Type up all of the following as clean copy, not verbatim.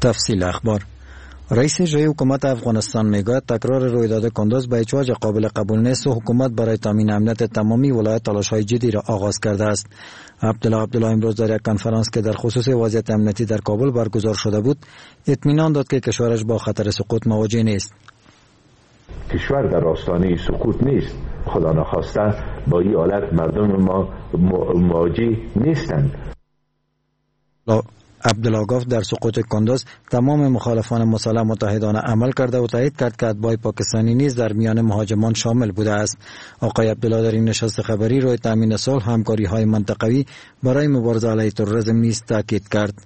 تفصیل اخبار. رئیس اجرایی حکومت افغانستان میگوید تکرار رویداد کندوز به هیچ وجه قابل قبول نیست و حکومت برای تامین امنیت تمامی ولایت تلاش‌های جدی را آغاز کرده است. عبدالله امروز در یک کنفرانس که در خصوص وضعیت امنیتی در کابل برگزار شده بود، اطمینان داد که کشورش با خطر سقوط مواجه نیست. کشور در آستانه سقوط نیست. خدا نخواسته با این حالت مردم ما مواجه نیستند. عبدالله گفت در سقوط کندوز تمام مخالفان مسلح متحدانه عمل کرده و تایید کرد که اتباع پاکستانی نیز در میان مهاجمان شامل بوده است. آقای عبدالله در این نشست خبری روی تامین صلح، همکاری‌های منطقوی برای مبارزه علیه تروریسم نیز تاکید کرد.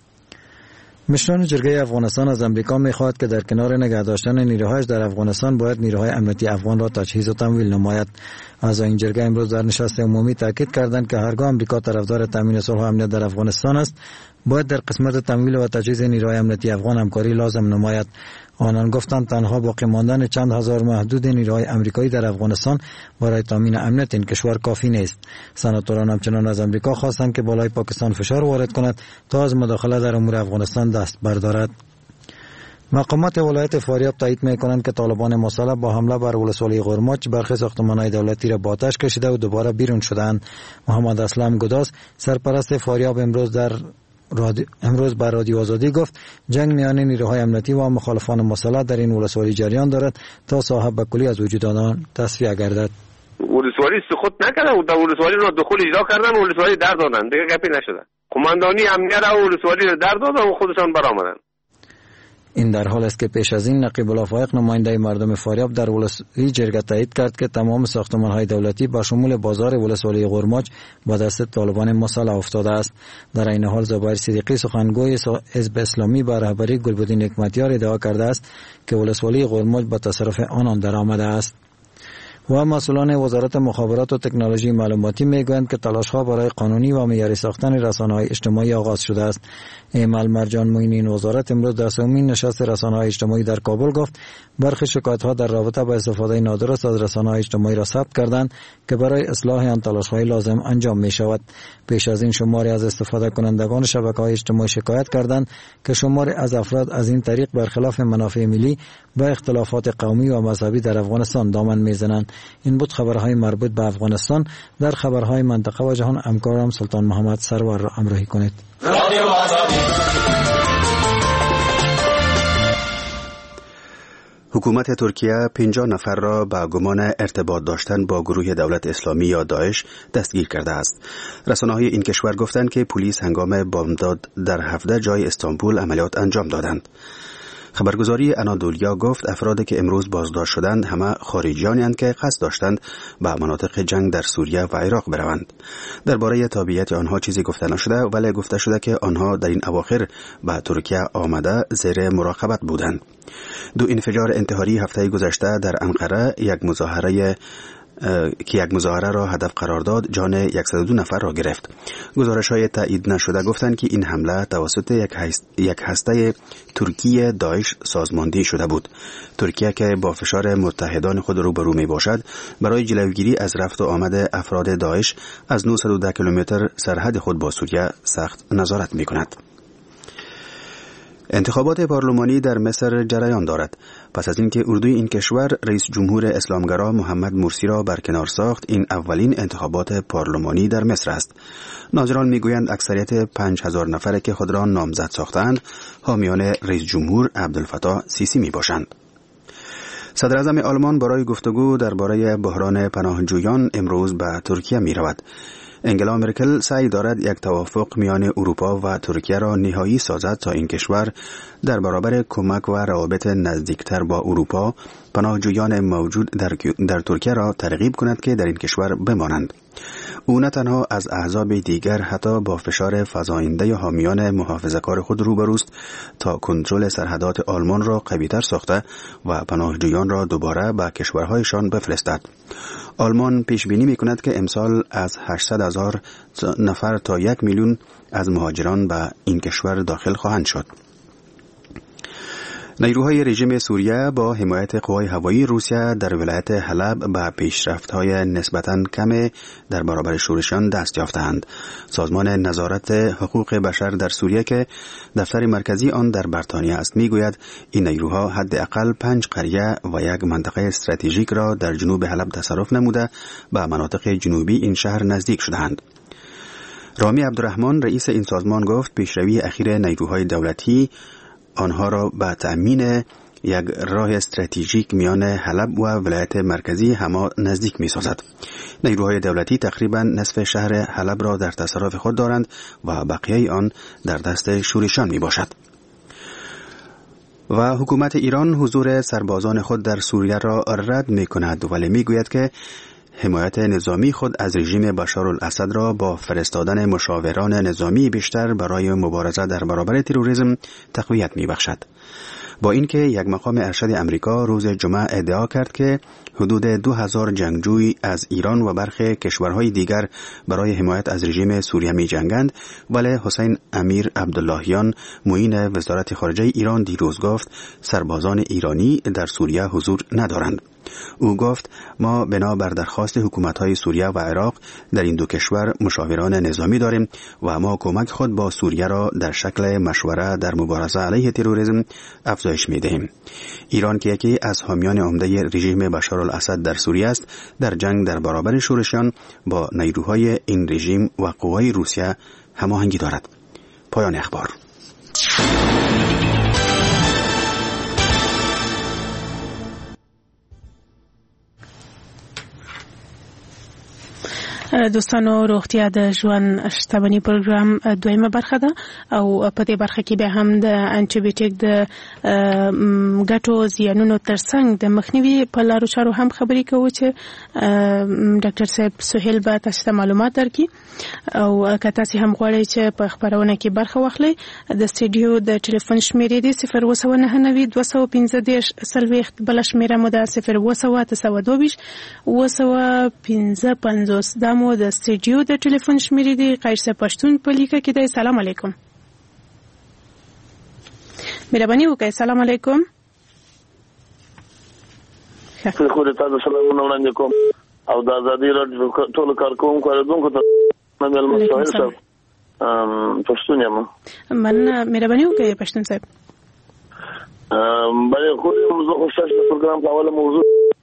مشران جرگه افغانستان از امریکا می‌خواهد که در کنار نگه داشتن نیروهایش در افغانستان باید نیروهای امنیتی افغان را تجهیز و تمویل نماید. اعضای این جرگه امروز در نشست عمومی تاکید کردند که هرگاه امریکا طرفدار تامین صلح و امنیت در افغانستان است، باید در قسمت تمویل و تجهیز نیروهای امنیتی افغان همکاری لازم نماید. آنان گفتند تنها باقی ماندن چند هزار محدود نیروهای امریکایی در افغانستان برای تامین امنیت این کشور کافی نیست. سناتوران همچنان از امریکا خواستند که بالای پاکستان فشار وارد کند تا از مداخله در امور افغانستان دست بردارد. مقامات ولایت فاریاب تایید می‌کنند که طالبان مسلح با حمله بر ولسوالی قرماچ برخی ساختمان‌های دولتی را با آتش کشیده و دوباره بیرون شدند. محمد اسلم گداز سرپرست فاریاب امروز بر رادیو آزادی گفت جنگ میان نیروهای امنیتی و مخالفان مسلح در این ولسوالی جریان دارد تا صاحب به کلی از وجود آن تصفیه گردد. ولسوالی سقوط نکرده و در ولسوالی را دخول اجرا کردن، ولسوالی در دادن، دیگه گپی نشده. قماندانی امنیت را ولسوالی را در دادن و خودشان برآمدن. این در حال است که پیش از این نقیب الافایق نماینده مردم فاریاب در ولسوالی جرگه تایید کرد که تمام ساختمان‌های دولتی با شمول بازار ولسوالی قرماچ با دست طالبان مسلح افتاده است. در این حال زبیر صدیقی سخنگوی حزب اسلامی با رهبری گلبدین حکمتیار ادعا کرده است که ولسوالی قرماچ با تصرف آنان درآمده است. و مسئولان وزارت مخابرات و تکنولوژی معلوماتی میگویند که تلاش‌ها برای قانونی و معیاری ساختن رسانه‌های اجتماعی آغاز شده است. ایمل مرجان معینی وزارت امروز در سومین نشست رسانه‌های اجتماعی در کابل گفت برخی شکایت‌ها در رابطه با استفاده نادرست از رسانه‌های اجتماعی را ثبت کردند که برای اصلاح آن تلاش‌های لازم انجام می‌شود. پیش از این شماری از استفاده کنندگان شبکه‌های اجتماعی شکایت کردند که شماری از افراد از این طریق برخلاف منافع ملی با اختلافات قومی و مذهبی در افغانستان دامن می‌زنند. این بود خبرهای مربوط به افغانستان. در خبرهای منطقه و جهان همکارم سلطان محمد سرور را همراهی کنید. حکومت ترکیه 50 نفر را با گمان ارتباط داشتن با گروه دولت اسلامی یا داعش دستگیر کرده است. رسانه‌های این کشور گفتند که پلیس هنگام بامداد در 17 جای استانبول عملیات انجام دادند. خبرگزاری انادولیا گفت افرادی که امروز بازداشت شدند همه خارجیانی‌اند که قصد داشتند به مناطق جنگ در سوریه و عراق بروند. درباره تابعیت آنها چیزی گفته نشده، ولی گفته شده که آنها در این اواخر به ترکیه آمده زیر مراقبت بودند. دو انفجار انتحاری هفته گذشته در انقره یک مظاهره را هدف قرار داد جان 102 نفر را گرفت. گزارش‌های تایید نشده گفتند که این حمله توسط یک هسته ترکی داعش سازماندهی شده بود. ترکیه که با فشار متحدان خود روبرو می باشد برای جلوگیری از رفت و آمد افراد داعش از 910 کیلومتر سرحد خود با سوریه سخت نظارت می کند. انتخابات پارلمانی در مصر جریان دارد. پس از اینکه اردوی این کشور رئیس جمهور اسلامگرا محمد مرسی را برکنار ساخت، این اولین انتخابات پارلمانی در مصر است. ناظران میگویند اکثریت 5000 نفر که خود را نامزد ساختند حامیان رئیس جمهور عبدالفتاح سیسی می باشند. صدر اعظم آلمان برای گفتگو درباره بحران پناهجویان امروز به ترکیه می رود. انگلا مرکل سعی دارد یک توافق میان اروپا و ترکیه را نهایی سازد تا این کشور در برابر کمک و روابط نزدیکتر با اروپا پناهجویان موجود در ترکیه را ترغیب کند که در این کشور بمانند. او نه تنها از احزاب دیگر حتی با فشار فزاینده حامیان محافظه‌کار خود روبروست تا کنترل سرحدات آلمان را قوی‌تر ساخته و پناهجویان را دوباره به کشورهایشان بفرستد. آلمان پیش بینی می‌کند که امسال از 800,000 نفر تا 1 میلیون از مهاجران به این کشور داخل خواهند شد. نیروهای رژیم سوریه با حمایت قوای هوایی روسیه در ولایت حلب به پیشرفت‌های نسبتاً کم در برابر شورشیان دست یافتند. سازمان نظارت حقوق بشر در سوریه که دفتر مرکزی آن در بریتانیا است میگوید این نیروها حداقل 5 قریه و یک منطقه استراتژیک را در جنوب حلب تصرف نموده به مناطق جنوبی این شهر نزدیک شدند. رامی عبدالرحمن رئیس این سازمان گفت پیشروی اخیر نیروهای دولتی آنها را به تأمین یک راه استراتژیک میان حلب و ولایت مرکزی هما نزدیک می سازد. نیروهای دولتی تقریبا نصف شهر حلب را در تصرف خود دارند و بقیه آن در دست شورشیان می باشد. و حکومت ایران حضور سربازان خود در سوریه را رد می کند ولی می گوید که حمایت نظامی خود از رژیم بشارالاسد را با فرستادن مشاوران نظامی بیشتر برای مبارزه در برابر تروریسم تقویت می بخشد. با اینکه یک مقام ارشد امریکا روز جمعه ادعا کرد که حدود 2000 جنگجوی از ایران و برخی کشورهای دیگر برای حمایت از رژیم سوریه می جنگند، ولی حسین امیر عبداللهیان معین وزارت خارجه ایران دیروز گفت سربازان ایرانی در سوریه حضور ندارند. او گفت ما بنا بر درخواست حکومت‌های سوریه و عراق در این دو کشور مشاوران نظامی داریم و ما کمک خود با سوریه را در شکل مشوره در مبارزه علیه تروریسم افزایش می‌دهیم. ایران که یکی از حامیان عمده رژیم بشارالاسد در سوریه است، در جنگ در برابر شورشیان با نیروهای این رژیم و قوای روسیه هماهنگی دارد. پایان اخبار. دوستانو روغتیا د ژوند شتمنۍ پروګرام دویمه برخه ده او په دې برخه کې به هم د انټي بیوټیک د ګټو زیانونو ترڅنګ د مخنیوي په لارو چارو هم خبرې کوو چې ډاکټر صاحب سهیل به تاسو ته معلومات درکړي او که تاسو هم غواړئ چې په خبرونه کې برخه واخلئ د سټډیو د ټلیفون شمیرې دی 029901510 بل شمیره مو ده 02022 دا مو د سټډیو د ټلیفون شمیرې دی. قایصه پښتون په لیکه کې دی. سلام علیکم. مهرباني وکړئ. سلام علیکم. خو دې تاسو سلامونه وړاندې کوم او د ازادي راډیو ټول کارکونکو اوریدونکو ته مې مسائل صاحب پښتون یم. من مهرباني وکړئ پښتون صاحب. بلې خو موږ خو شاشه پروګرام په اوله موضوع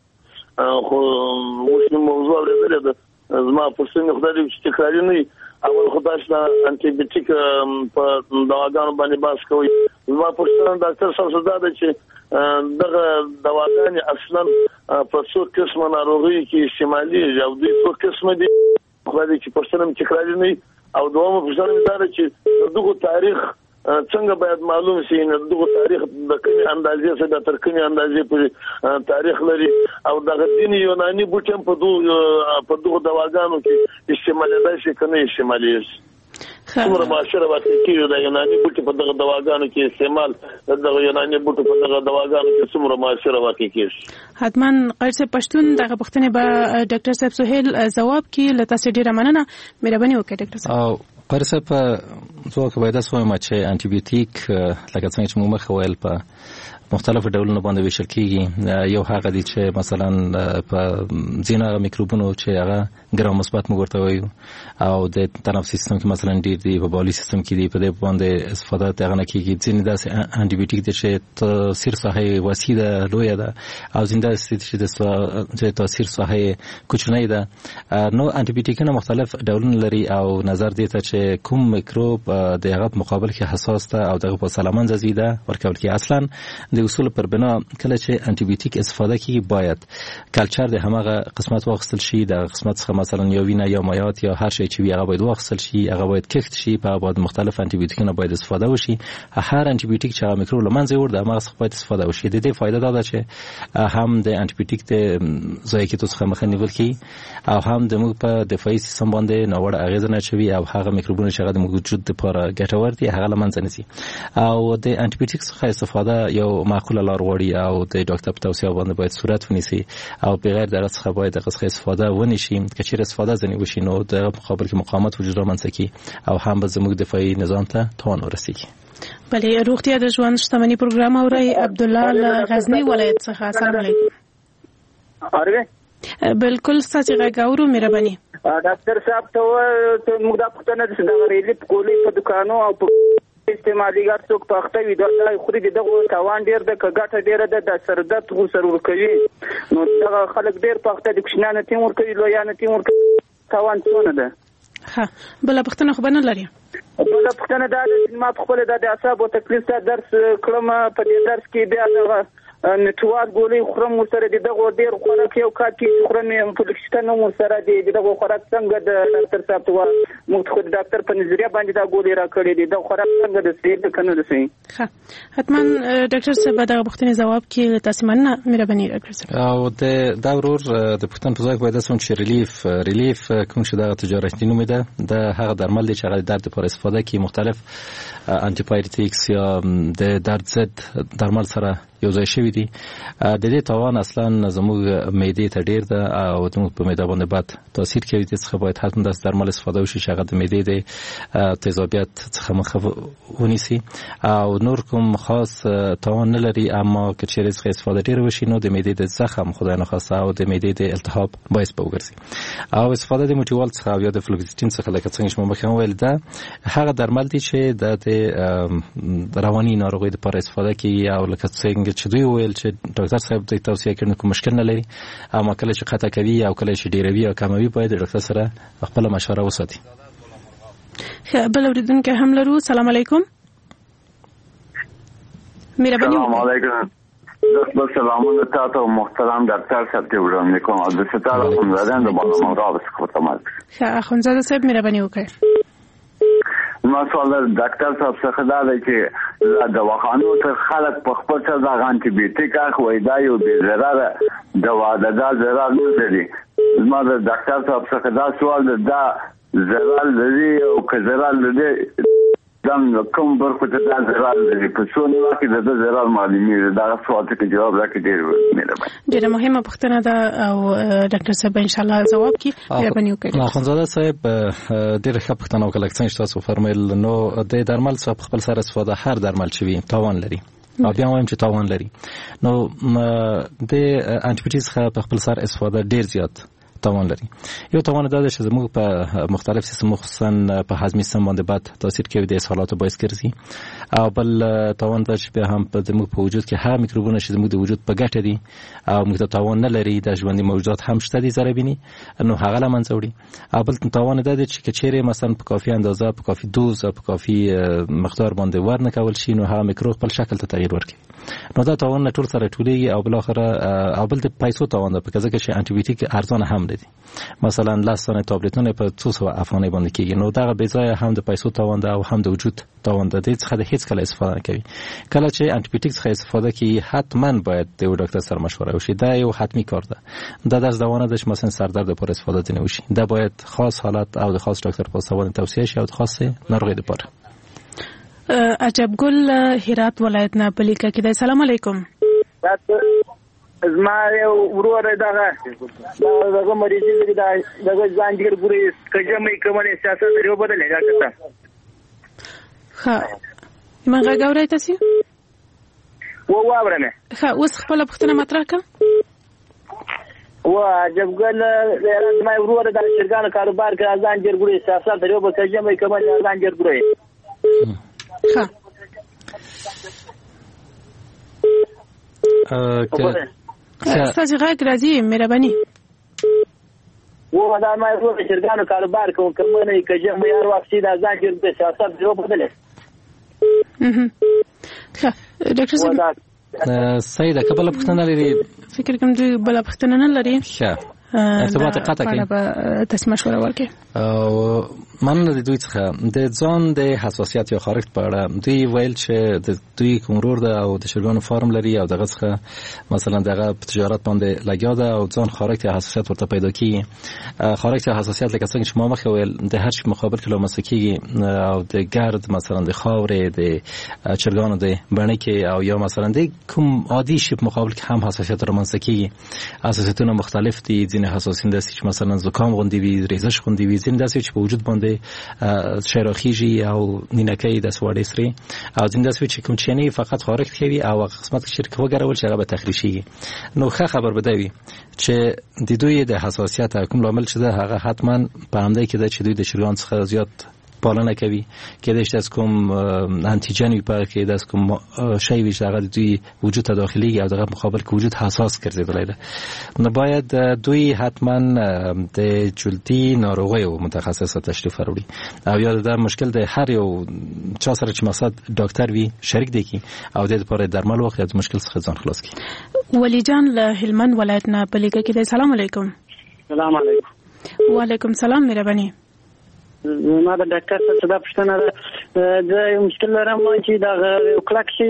خو مو موضوع اورېدلې ده. زما پښتون خدای دې چې تکراری نه اول خدای ته انټي بیوټیک په دواګانو باندې باس کوي. زما پښتون ډاکټر صاحب زده ده چې دغه دواګانې اصلا په څو قسمه ناروغي کې استعمالي او دوی څو قسمه دي خدای دې چې پښتون تکراری نه او دومره پښتون مې دا چې دغه تاریخ څنګه باید معلوم شي نه دغه تاریخ د کومې اندازې څخه د تر کومې اندازې پورې تاریخ لري او دغه دین یوناني بوټم په دغه دواګانو کې استعمالېدای شي کنه استعمالېږي. څومره معاشره واقع کیږي د یوناني بوټي په دغه دواګانو کې استعمال دغه یوناني بوټو په دغه دواګانو کې څومره معاشره واقع کیږي. حتما قرصه پښتون دغه پښتنه به ډاکټر صاحب سهیل جواب کې لته سي ډیره مننه. مهرباني وکړئ ډاکټر صاحب. او قرصه په ځکه باید تاسو وایم چې انټي بیوټیک لکه څنګه چې موږ مخویل په مختلف ډولونو باندې ویشل کیږي. یو هغه دي چې مثلا په ځینې میکروبونو چې هغه ګرام مثبت موږ ورته وایو او د تنفسي سیستم کې مثلا ډیر دي په بولي سیستم کې دي په دې باندې استفاده تغنه کیږي. ځینې داسې انټي بیوټیک دي چې تاثیر ساحه وسیع ده لوی ده او ځینې داسې چې د تاثیر ساحه کوچنۍ ده. نو انټي بیوټیکونه مختلف ډولونه لري او نظر دی ته چې کوم میکروب د هغه مقابل کې حساس ده او دغه په سلامت زیاده ورکول کې اصلا د اصول پر بنا کله چې انټي بیوټیک استفاده کیږي باید کلچر د همغه قسمت واخیستل شي. د قسمت څخه مثلا یا وینه یا مایات یا هر شی چې وي هغه باید واخیستل شي، هغه باید کښت شي، په بعد مختلف انټي بیوټیکونه باید استفاده وشي. هر انټي بیوټیک چې هغه میکروب لمنځه ورده هغه څخه باید استفاده وشي. د دې فائدہ دا ده چې هم د انټي بیوټیک د ضایع کېدو څخه مخه نیول کی او هم د موږ په دفاعي سیستم باندې ناوړه اغیزه نه چوي او هغه میکروبونه چې هغه د موجود لپاره ګټور دي هغه لمنځه نشي. او د انټي بیوټیک څخه استفاده یو معقوله لار وړي او د ډاکټر په توصیه باندې باید صورت ونیسي او بغیر د څخه باید د څخه استفاده ونشي. که چیرې استفاده ځنی وشي نو د مقابل کې مقاومت وجود رامنځته کی او هم به زموږ دفاعي نظام ته تاوان ورسیږي. بله روغتیا د ژوند شتمنۍ پروګرام اوري عبدالله له غزنی ولایت څخه. السلام علیکم. اره بالکل ستاسو غږ اورو مهرباني. ډاکټر صاحب ته موږ د پښتنه د ریلیف کولی په دکانو او په استعماليګر څوک پخته وي دا خوري دغه تاوان ډیر د کګټه ډیره د سردرد غو سر ور کوي نو دا خلک ډیر پخته د کښنانه تیم ور کوي لویانه تیم ور کوي تاوان څونه ده. ها بل پښتنه خو بنه لري. بل پښتنه دا ما خپل د اعصاب او تکلیف ته درس کړم په دې درس کې بیا دغه نټوار ګولې خورم سره دغه ډیر خوراک یو کار کې خورم په دښتنو سره دغه خوراک څنګه د ډاکټر صاحب ته موږ خو ډاکټر په نظریه باندې دا ګولې را کړې دي د خوراک څنګه د سید کنه د سي. ها حتما ډاکټر صاحب دا پښتنه جواب کې تاسو مننه مهرباني ډاکټر صاحب. او د ورور د پښتن په ځای باید اسون چې ریلیف کوم چې د تجارتي نوم ده د هغه درمل دي چې هغه درد لپاره استفاده کوي مختلف انټي بایوټیکس یا د درد ضد درمل سره یو ځای شوی دي. د دې تاوان اصلا زموږ معدې ته ډیر ده او زموږ په معده باندې بد تاثیر کوي. د څخه باید حتما د درمل استفاده وشي چې هغه د معدې د تیزابیت څخه مخه ونیسي او نور کوم خاص تاوان نه لري. اما که چیرې څخه استفاده ډیر وشي نو د معدې د زخم خدای نخواسته او د معدې د التهاب باعث به وګرځي. او استفاده د موټیوال څخه یا د فلوکسیټین څخه لکه څنګه چې مخکې ویل ده هغه درمل دي چې د رواني ناروغۍ لپاره استفاده کوي او لکه څنګه چې دوی ویل چې ډاکټر صاحب د توصیه کړنه کوم مشکل نه لري اما کله چې خطا کوي او کله چې ډیروي او کموي باید ډاکټر سره خپل مشوره وساتي. بل اوریدونکو هم لرو. سلام علیکم. مهرباني. سلام علیکم. بس سلامونه تاسو محترم ډاکټر صاحب ته وړاندې کوم او د ستاره خونزادان د باندې راوځي کومه. ښه خونزاده صاحب مهرباني وکړئ. ما سوال ډاکټر صاحب څخه دا دی چې د واخانو ته خلک په خپل څه د انټي بایوټیک اخوي دا یو د ضرر دوا د ضرر نه لري. ما د ډاکټر صاحب څخه دا سوال دا ضرر لري او که ضرر لري دم کوم برخه ته دا ضرر لري په څو نه کې د ضرر معلومي دا سوال ته جواب راکړي ډیر مهرباني. ډیره مهمه پوښتنه ده او ډاکټر صاحب ان شاء الله جواب کوي. مهرباني وکړئ. خونزاده صاحب ډیره ښه پوښتنه وکړه چې تاسو فرمایل نو د درمل څخه خپل سره استفاده هر درمل چې وي تاوان لري او بیا وایم چې تاوان لري نو د انټي بایوټیک څخه په خپل سره استفاده ډیر زیات تاوان لري. یو تاوان دا چې زموږ په مختلف سیستم خصوصا په هضمي سیستم باندې بد تاثیر کوي د اسهالاتو باعث ګرځي او بل تاوان دا چې به هم په زموږ په وجود کې هغه میکروبونه چې زموږ د وجود په ګټه دي او موږ ته تاوان نه لري د ژوندي موجودات هم شته دي ضربيني نو هغه له منځه وړي. او بل تاوان دا دی چې چیرې مثلا په کافي اندازه په کافي دوز په کافي مقدار باندې ورنه کول شي نو هغه میکروب خپل شکل ته تغییر ورکړي نو دا تاوان ټول سره ټولېږي او بل اخر او بل د پیسو تاوان ده په ځکه چې انټي بایوټیک ارزانه هم دي مثلا لاسونه تابلتونه په 200 افغانۍ باندې کېږي نو دا به ځای هم د پیسو تاوان ده او هم د وجود تاوان ده. د څخه د هیڅ کله استفاده کوي کله چې انټي بایوټیک څخه استفاده کوي حتما باید د ډاکټر سره مشوره وشي. دا یو حتمی کار ده. دا درس دوانه ده چې مثلا سردرد لپاره استفاده نه وشي. دا باید خاص حالت او د خاص ډاکټر په واسطه توصیه شي او د خاص ناروغي لپاره. عجب ګل هرات ولایت نه بلیکه کې. السلام علیکم. زما یو ورور دغه مریض دی دغه ځانګړي ګوري کجمې کومه سیاست لري په بدل راځه. ها مګه غوړای تاسو و واورنه ها اوس خپل پښتنه مطرح کا و عجب ګل زما ورور د شرګان کاروبار کې ځانګړي ګوري سیاست لري په کجمې کومه ځانګړي ګوري. ها ستاسو غږ راځي مهرباني. و دا ما ورور شرګان کاروبار کوم کومه نه کجمې یار واپسی دا ځانګړي سیاست لري په بدل. ښه ډاکټر صاحب سیده قبل پښتنه لري فکر کوم دوی بل پښتنه نه لري. ښه ارتباط قطع کوي تاسو مشوره ورکړئ. او مننه د دوی څخه د ځان د حساسیت یا خارښت په اړه دوی ویل چې د دوی کومرور ده او د چرګانو فارم لري او دغه څخه مثلا دغه په تجارت باندې لګیا ده او ځان خارښت یا حساسیت ورته پیدا کیږي. خارښت یا حساسیت لکه څنګه چې ما مخکې ویل د هر شي مقابل کې لامل کیږي او د ګرد مثلا د خاورې د چرګانو د بڼکې او یا مثلا د کوم عادي شي په مقابل کې هم حساسیت رامنځته کیږي. حساسیتونه مختلف دي، ځینې حساسین داسې چې مثلا زکام غوندې وي، ریزش غوندې وي، ځینې داسې چې په وجود باندې شیراخیږي او نینکۍ داسې وړې سرې، او ځینې داسې چې کوم چینی فقط خارښت کوي او هغه قسمت کې چې وګرول چې هغه به تخریشیږي. نو ښه خبر به دی چې د دوی د حساسیت کوم لامل چې ده هغه حتما په همدې کې ده چې دوی د چرګان څخه زیات پالنه کوي، کېدای شي از کوم انتیجن وي په کې داس کوم شی وي چې هغه د دوی وجود ته داخليږي او دغه مقابل کې وجود حساس ګرځېدلی ده. نو باید دوی حتما د جلدي ناروغیو متخصص تشریف وروړي او یا د مشکل د هر یو چا سره چې مقصد ډاکټر وي شریک دی کی او د لپاره درمل واخلي د مشکل څخه ځان خلاص کړي. ولی جان له هلمند ولایت نه بلیګه کې سلام علیکم. سلام علیکم. وعلیکم سلام مهرباني. ما د ډاکټر څخه دا پوښتنه ده، د یو مشکل لرم چې دا یو کلک شي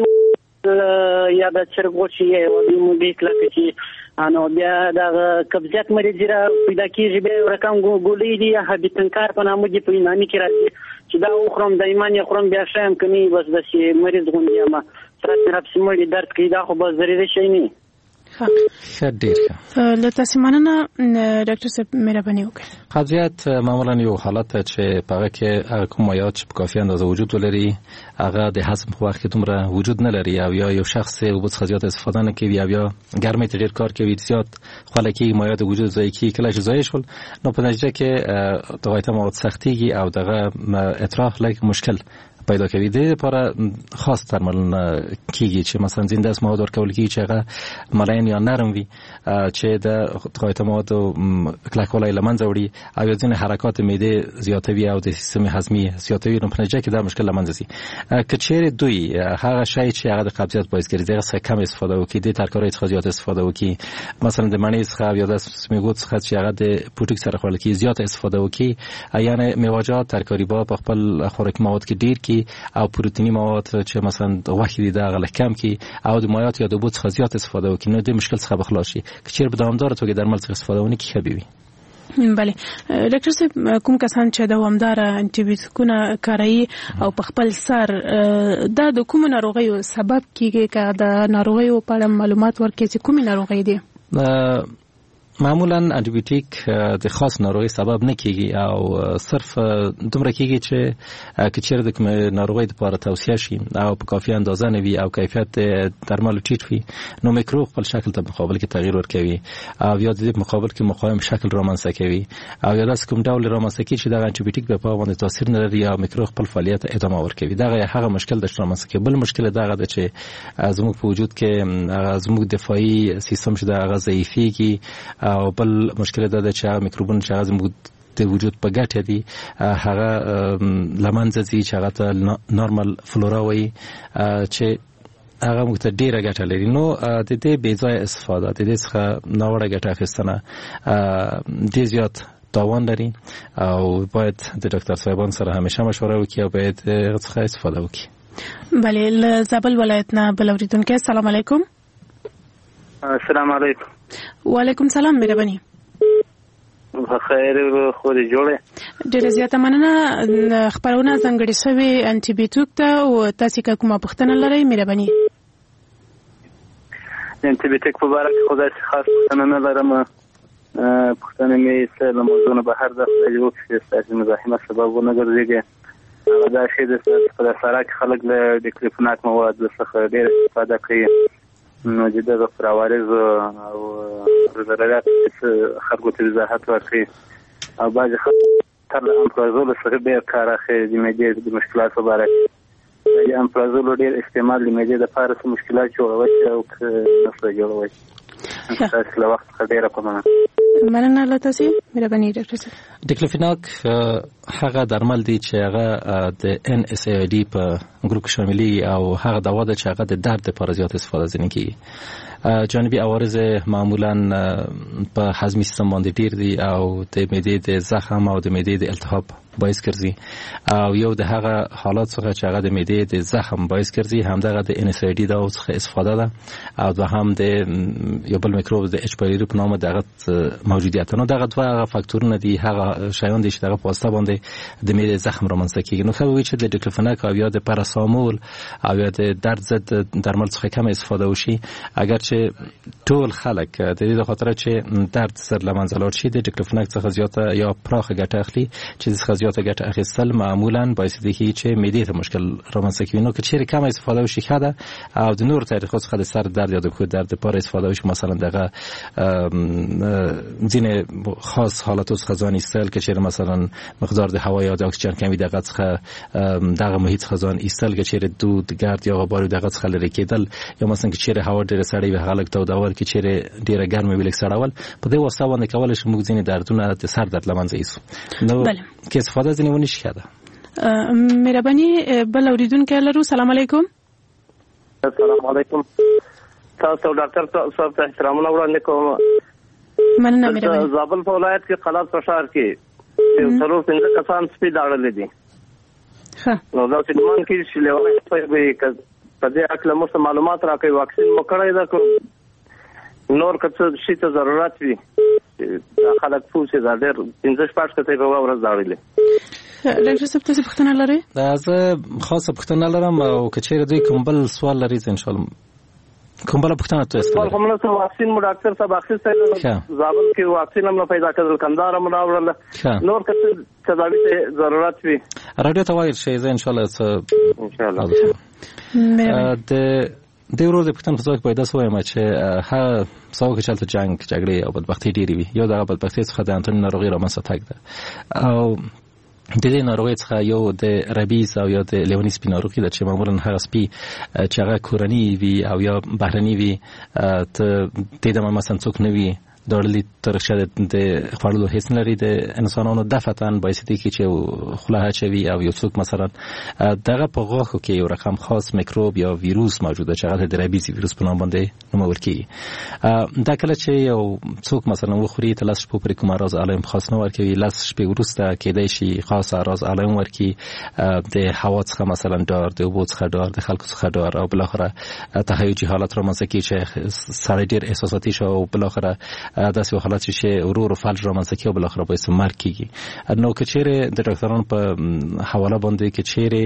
یا د چرګو شي او د موږي کلک شي انو بیا دا قبضیت مریض را پیدا کیږي، به رقم ګولې دي هډیتنکار په نامه دي په نامي کې راځي چې دا خورم دایمن یې خورم بیا شایم کمی بس د شي مریض غونډه ما سره ترپ سمړي درد کوي، دا خو به ضروري شي نه. ښه ډیر ښه. له تاسو مننه ډاکټر صاحب مهرباني وکړئ. قبضیت معمولا یو حالت چې په هغه کې کوم مایعات چې په کافي اندازه وجود ولري هغه د هضم په وخت کې دومره وجود نه لري او یا یو شخص اوبه څخه زیات استفاده نه کوي او یا ګرمۍ ته ډیر کار کوي، زیات خلکې مایعات وجود ضایع کوي، کله چې ضایع شول نو په نتیجه کې د غایطه مواد سختيږي او دغه اطراف لکه مشکل پیدا کوي. د لپاره خاص درملنه کیږي چې مثلا زنده اس مواد ورکول کیږي چې هغه ملاین یا نرم وي چې د غایطه مواد کلکوالای لمنځه وړي او ځینې حرکات معده زیاتوي او د سیستم هضمي زیاتوي، نو په نتیجه کې دا مشکل لمنځه ځي. که چیرې دوی هغه شی چې هغه د قبضیت باعث ګرځي دغه څخه کم استفاده وکړي، د ترکارۍ څخه زیات استفاده وکړي، مثلا د مڼې څخه یا د سمیګو څخه چې هغه د پوټک سره خوړل کیږي زیات استفاده وکړي، یعنی میوه‌جات ترکاری با په خپل خوراکي مواد کې ډیر کی او پروتینی مواد چې مثلا غوښې دي دا غل کم کی او د مایعات یا د اوبو څخه زیات استفاده وکړي، نو د مشکل څخه بخلاص شي. که چیرې په دوامدار توګه درمل څخه استفاده ونه کړي ښه وي. بله ډاکټر صاحب، کوم کسان چې دوامدار انټي بیوټیکونه کاروي او په خپل سر دا د کوم ناروغیو سبب کیږي، که د ناروغیو په اړه معلومات ورکړي چې کومې ناروغي دي؟ معمولا انټي بیوټیک د خاص ناروغي سبب نه کیږي او صرف دومره کیږي چې کچیر د کوم ناروغي لپاره توصیه شي او په کافي اندازه نه وي او کیفیت درمل ټیټ وي، نو میکروب خپل شکل ته مقابل کې تغییر ورکوي او یا د مقابل کې مقاوم شکل رامنځته کوي او یا داس کوم ډول رامنځته کوي چې د انټي بیوټیک په پاو باندې تاثیر نه لري او میکروب خپل فعالیت ادامه ورکوي. دا هغه مشکل د رامنځته کوي. بل مشکل دا ده چې زموږ په وجود کې زموږ دفاعي سیستم شته هغه ضعیفيږي او بل مشکل دا ده چې میکروبونه چې زموږ د وجود په ګټه دي هغه لمنځه ځي چې هغه ته نورمال فلورا وایي چې هغه موږ ته ډیره ګټه لري. نو د دې بې ځای استفاده د دې څخه ناوړه ګټه اخیستنه ډیر زیات تاوان لري او باید د ډاکټر صاحبان سره همیشه مشوره وکړي او باید څخه استفاده وکړي. بله له زابل ولایت نه بل اوریدونکو السلام علیکم. السلام علیکم. وعلیکم سلام مهرباني. خیر خو دې جوړه. ډیره زیاته مننه. خبرونه ځانګړې شوی انټي بیوټیک ته او تاسو کومه پوښتنه لرئ مهرباني؟ انټي بیوټیک په اړه خو دا خاص پوښتنه نه لرم. پوښتنه مې څه له موضوع بهر د یو څه مزاحمت سبب ونه ګرځي. دا شی د سره خلک له ډیکلفونات مواد څخه ډیر استفاده کوي، نو د دغه پروارز او ضرورت خلکو ته وضاحت ورکړي او بعض خلک تر امپرازول سره ډیر کار اخلي د معدې د مشکلاتو په اړه. د امپرازول ډیر استعمال د معدې د لپاره څه مشکلات جوړوي او نسل جوړوي. تاسو له وخت ډیره پمنه. مننه له تاسو مهرباني ډاکټر صاحب. ډیکلوفیناک هغه درمل دي چې هغه د NSAID په ګروپ شاملي او هغه دوا ده چې هغه د درد لپاره زیات استفاده ځنې کیږي. جانبي عوارض معمولا په هضمي سیستم باندې ډیر دي او د معدې د زخم او د معدې د التهاب باعث ګرځي او یو د هغه حالات څخه چې هغه د معدې د زخم باعث ګرځي همدغه د NSAID دوا څخه استفاده ده او دوهم د یو بل میکروب د H پایلوري په نامه دغه موجودیت. نو دغه دوه فاکتورونه دي هغه شایان دي چې دغه په واسطه باندې د معدې زخم رامنځته کیږي. نو خو وی چې د ډیکلوفیناک او یا د پاراسامول او یا د درد ضد درمل څخه کم استفاده وشي اگر چې ټول خلک د دې خاطر چې درد سر لمنځه لاړ شي د ډیکلوفیناک څخه زیاته یا پراخه ګټه اخلي چې څخه زیاته ګټه اخیستل معمولا باعث دي چې معدې ته مشکل رامنځته کوي. نو که چیرې کم استفاده وشي خاله او د نور طریقو څخه د سر درد یا د کوه درد لپاره استفاده وشي مثلا دغه ځینې خاص حالاتو څخه ځان ایستل که چیرې مثلا مقدار د هوا یا د اکسیجن کمی دغه څخه دغه محیط څخه ځان ایستل که چیرې دود ګرد یا غبار دغه څخه لري کېدل یا مثلا که چیرې هوا ډېره سړه وي هغه لږ تودول که چیرې ډېره ګرمه وي لږ سړول په دې واسطه باندې کولای شي موږ ځینې دردونه د سر درد له منځه یوسو. نو که استفاده ځینې ونی شي ده. مهرباني بل اوریدونکو لرو. سلام علیکم. السلام علیکم. تاسو ډاکټر صاحب ته احترامونه وړاندې کوم. مننه مهرباني. زابل په ولایت کې قلات فشار کې یو څلور څنګه کسان سپي داړلې دي. ها نو دا چې مان کې چې لیوانه په دې اړه موږ معلومات راکوي واکسین مو کړی دا نور کڅ شي ته ضرورت وي خلک پوښتنه دا ډېر 15 کته په ورځ داړلې. ډاکټر صاحب تاسو پوښتنه لرئ؟ دا زه خاصه پوښتنه لرم او که چیرې دوی کوم بل سوال لري ان شاء الله کوم بل پوښتنه تاسو لرئ؟ کوم نو واکسین مو ډاکټر صاحب اخیسته زابل کې واکسین هم پیدا کړل کندهار هم راوړل نور کته تداوی ته ضرورت وي راډیو ته وایي شي ان شاء الله ان شاء الله. د ورور د پښتون په ځای پیدا شوی ما چې ها څو کې چلته جنگ جګړې او بدبختی ډېری وي یو دغه بدبختی څخه د انټن ناروغي رامنځته تګ ده او د دې ناروغي څخه یو د ربیز او یا د لیونی سپي ناروغي ده چې معمولا هغه سپي چې هغه کورنی وي او یا بهرنی وي ته د دې مثلا څوک نه وي دړلې ترشد د خپلو هیڅ لري د انسانانو دفتن باعث دي چې خلاه چوي او یو څوک مثلا دغه په غوښو کې یو رقم خاص میکروب یا ویروس موجوده چې هغه د ربیز ویروس په نوم باندې نومول کیږي. دا کله چې یو څوک مثلا وخوري تلس په پر کوم راز علائم خاص نه ورکوي لس شپې ورسته کېدای شي خاص راز علائم ورکي د هوا څخه مثلا ډار د اوبو څخه ډار د خلکو څخه ډار او بل اخره تهیجي حالت را منځ کې چې سړی ډیر احساساتي شو او بل اخره داسې حالات چې ورور فلج را منځ کې او بل اخره به مرګ کیږي. نو که چیرې د ډاکټرانو په حواله باندې کې چیرې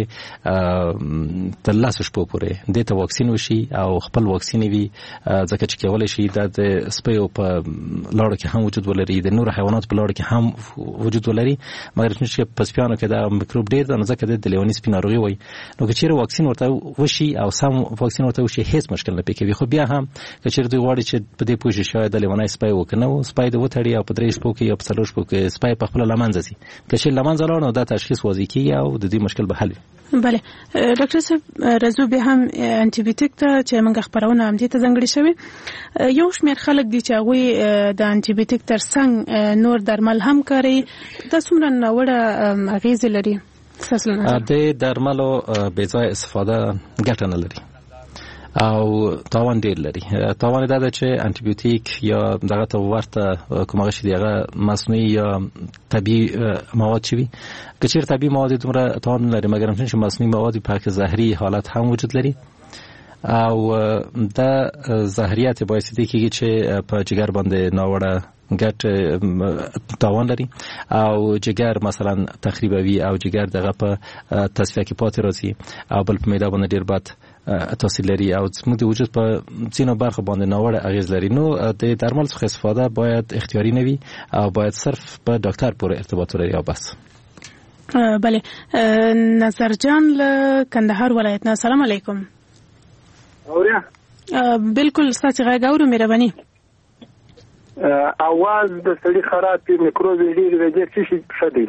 د لاس شپو پورې د ته واکسین وشي او خپل واکسین وي ځکه چې کولای شي د سپیو په لاړو کې هم وجود ولري د نور حیوانات په لاړو کې هم وجود ولري مګر چې په سپیانو کې دا میکروب ډیر د ځکه د لیونی سپي ناروغي وي. نو که چیرې واکسین ورته وشي او سم واکسین ورته وشي هیڅ مشکل نه پکې خو بیا هم که چیرې دوی غواړي چې په دې پوښتنه شاید د لیونی سپي وکنه سپي د وټړي او په درې شپو کې یا په څلور شپو کې سپي په خپل لمنځه سي که چې لمنځه لاړ نو دا تشخیص واضح کیږي او د دې مشکل به حل وي. بله ډاکټر صاحب رزو به هم انټي بیوټیک ته چې موږ خبرونه هم دې ته ځنګړي شوی یو شمېر خلک دي چې هغه د انټي بیوټیک ترڅنګ نور درمل هم کوي دا څومره نوړه اغیز لري د درملو بې ځای استفاده ګټه نه لري او تاوان ډیر لري. تاوان دا ده چې انټي بیوټیک یا دغه ته ورته کومه شي دغه مصنوعي یا طبيعي مواد شي که چیرې طبيعي مواد دومره تاوان لري مګر چې مصنوعي مواد په کې زهري حالت هم وجود لري او دا زهريات باعث دي چې په جګر باندې ناوړه ګټ تاوان لري او جګر مثلا تخریبوي او جګر دغه په تصفیه کې پاتې راځي او بل په معده باندې ډیر بد تاثیر لري او زموږ د وجود په ځینو برخو باندې ناوړه اغیز لري. نو د درمل څخه استفاده باید اختیاري نه وي او باید صرف په ډاکټر پورې ارتباط ولري او بس. بله نظر جان له کندهار ولایت نه. السلام علیکم. اوریا بالکل ستاسو غږ اورو مهرباني. اواز د سړي خراب میکروب ډیر وجه څه شي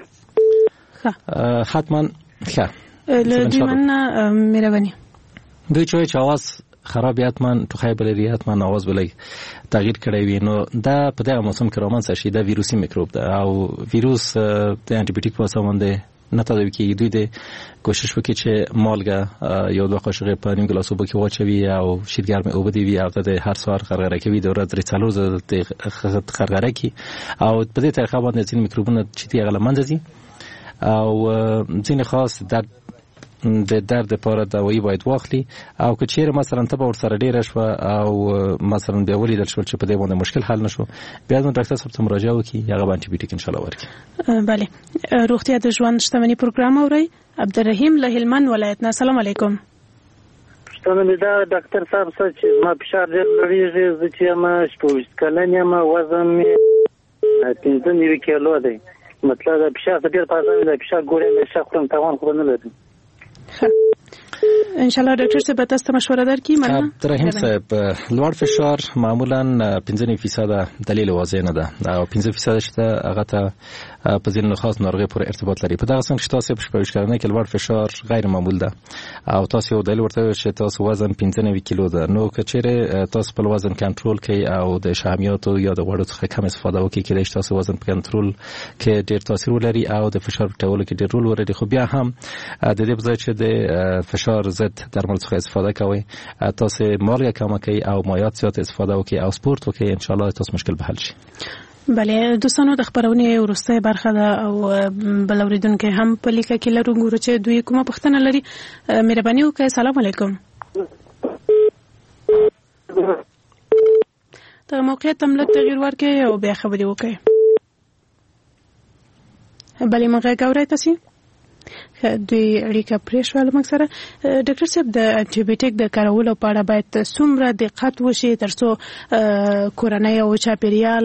حتما ښه له دې مننه مهرباني. دوی چې اواز خرابیت من ټوخی بلریت من आवाज بلګ تغییر کړی وي نو دا په دغه موسم کې رومانس شي دا ویروسي میکروب ده او ویروس د انټي بیوټیک په واسطه باندې نه تداوی کیږي. دوی د کوشش وکړي چې مالګه یو 2 قاشق په نیم ګلاس اوبه کې واچوي او شیدګرم اوبه دی وي او د هر سهار غرغره کوي د ورځې 3 ځله غرغره کوي او په دې طریقه باندې ځینې میکروبونه چې دی غلمنځ دي او ځینې خاص د درد لپاره دوايي باید واخلي او که چیرې مثلا ته ور سره ډیر شو او مثلا بیا ولیدل شو چې په دې باندې مشکل حل نشو بیا نو ډاکټر صاحب ته مراجعه وکړي هغه انټي بیوټیک ان شاء الله ورکړي. بله روغتیا د ژوند شتمنۍ پروګرام اوري عبدالرحیم له هلمند ولایت نه. السلام علیکم. شتمنۍ دا ډاکټر صاحب چې ما فشار ډیر لري چې ما 24 کلن یم وزن مې 15 کیلو دی مطلب دا فشار ډیر پازه دی فشار ګورې مې شخصا توان خو نه لري. ان شاء الله ډاکټر صاحب تاسو ته مشوره درکړي. مننه. عبدالرحیم صاحب لوړ فشار معمولا 15% دلیل واضح نه ده او 15% شته هغه ته په ځینو خاص ناروغي پورې ارتباط لري. په دغه څنګه چې تاسو په شپږ کارنه کې لوړ فشار غیر معمول ده او تاسو یو دلیل ورته چې تاسو وزن 15 کیلو ده نو کچېره تاسو په وزن کنټرول کوي او د شحمیاتو یا د غوړو څخه کم استفاده وکړي چې تاسو وزن په کنټرول کې ډیر تاثیر ولري او د فشار په ټولو کې ډیر رول ولري. خو بیا هم د دې بځای چې د فشار ضد درمل څخه استفاده کوي تاسو مالګه کم کوي او مایعات زیات استفاده وکړي او سپورت وکړي ان شاء الله تاسو مشکل به حل شي. بله دوستانو د خبرونه ورسته برخه ده او بل اوریدونکو هم په لیکه کې لرو ګورو چې دوی کومه پوښتنه لري. مهرباني وکړئ. السلام علیکم. ته موقع تمله تغییر ورکړئ او بیا خبرې وکړئ. بله مغه ګورئ تاسو دوی اړیکه پرېښول موږ سره. ډاکټر صاحب د انټي بیوټیک د کارولو په اړه باید څومره دقت وشي ترڅو کورنۍ او چاپیریال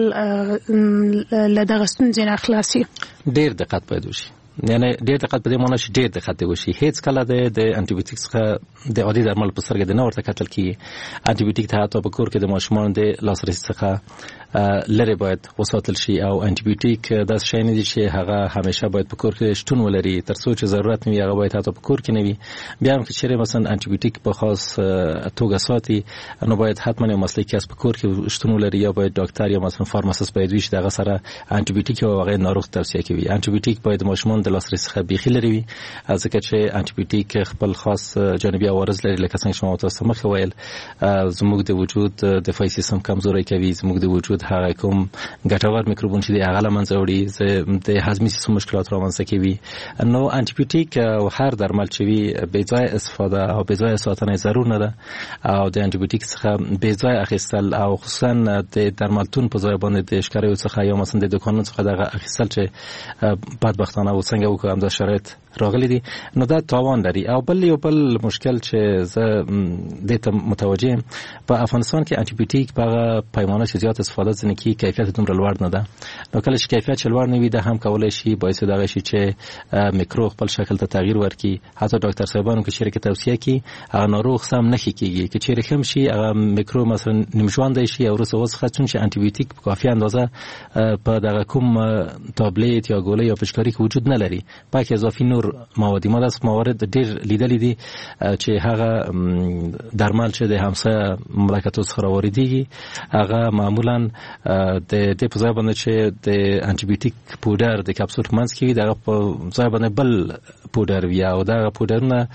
له دغه ستونزې نه خلاص شي؟ ډېر دقت باید وشي. یعنی ډېر دقت په دې معنی چې ډېر دقت وشي. هیڅ کله د انټي بیوټیک څخه د عادي درمل په سترګه د نه ورته کتل کیږي. انټي بیوټیک ته حتی په کور کې د ماشومان د لاسرسي څخه لري باید وساتل شي او انټي بیوټیک د شي نه دي چې هغه همیشه باید په کور کې شتون ولري ترڅو چې ضرورت نه وي هغه باید حتی په کور کې نه وي. بیا هم چې مثلا انټي بیوټیک په خاص توګه ساتي نو باید حتما یو مسلکي کس په کور کې شتون ولري یا باید ډاکټر یا مثلا فارماسیست باید وي چې دغه سره انټي بیوټیک او هغه ناروغ توصیه کوي. انټي بیوټیک باید ماشومان د لاسرسي څخه بيخي لري وي ځکه چې انټي بیوټیک خپل خاص جانبي عوارض لري لکه څنګه چې ما تاسو مخه ویل زموږ د وجود دفاعي سیستم کمزوري کوي زموږ د وجود هغه کوم ګټور میکروبونه چې د هغه لمنځه وړي د هضمي سیستم مشکلات رامنځته کوي. نو انټي بیوټیک او هر درمل چې وي بې ځای استفاده او بې ځای ساتنه ضرور نه ده او د انټي بیوټیک څخه بې ځای اخیستل او خصوصا د درملتون په ځای باندې د اشکاري څخه یا مثلا د دکانونو څخه دغه اخیستل چې بدبختانه و څنګه وکړم د شرایط راغلي دي نو دا تاوان لري. او بل مشکل چې زه د ته متوجه په افغانستان کې انټي بیوټیک په پیمانه چې زیات استفاده ځنه کی کیفیت دومره لوړ نه ده. نو کله چې کیفیت لوړ نه وي دا هم کولای شي باعث دا شي چې میکروب خپل شکل ته تغییر ورکړي. حتی ډاکټر صاحبانو کې شرکت توصیه کوي هغه ناروغ سم نه کیږي چې چیرې هم شي هغه میکروب مثلا نیمژوند شي او وروسته وسخه چون چې انټي بیوټیک په کافي اندازه په دغه کوم تابلیت یا ګولۍ یا پشکاری کې وجود نه لري. پاک اضافي نور مواد موارد ډېر لیدل دي چې هغه درمل چې د همسایه مملکتو څخه راوړيږي هغه معمولا د په ځای باندې چې د انټي بیوټیک پودر د کپسول منځ کې دغه په ځای باندې بل پودر وي او دا پودرونه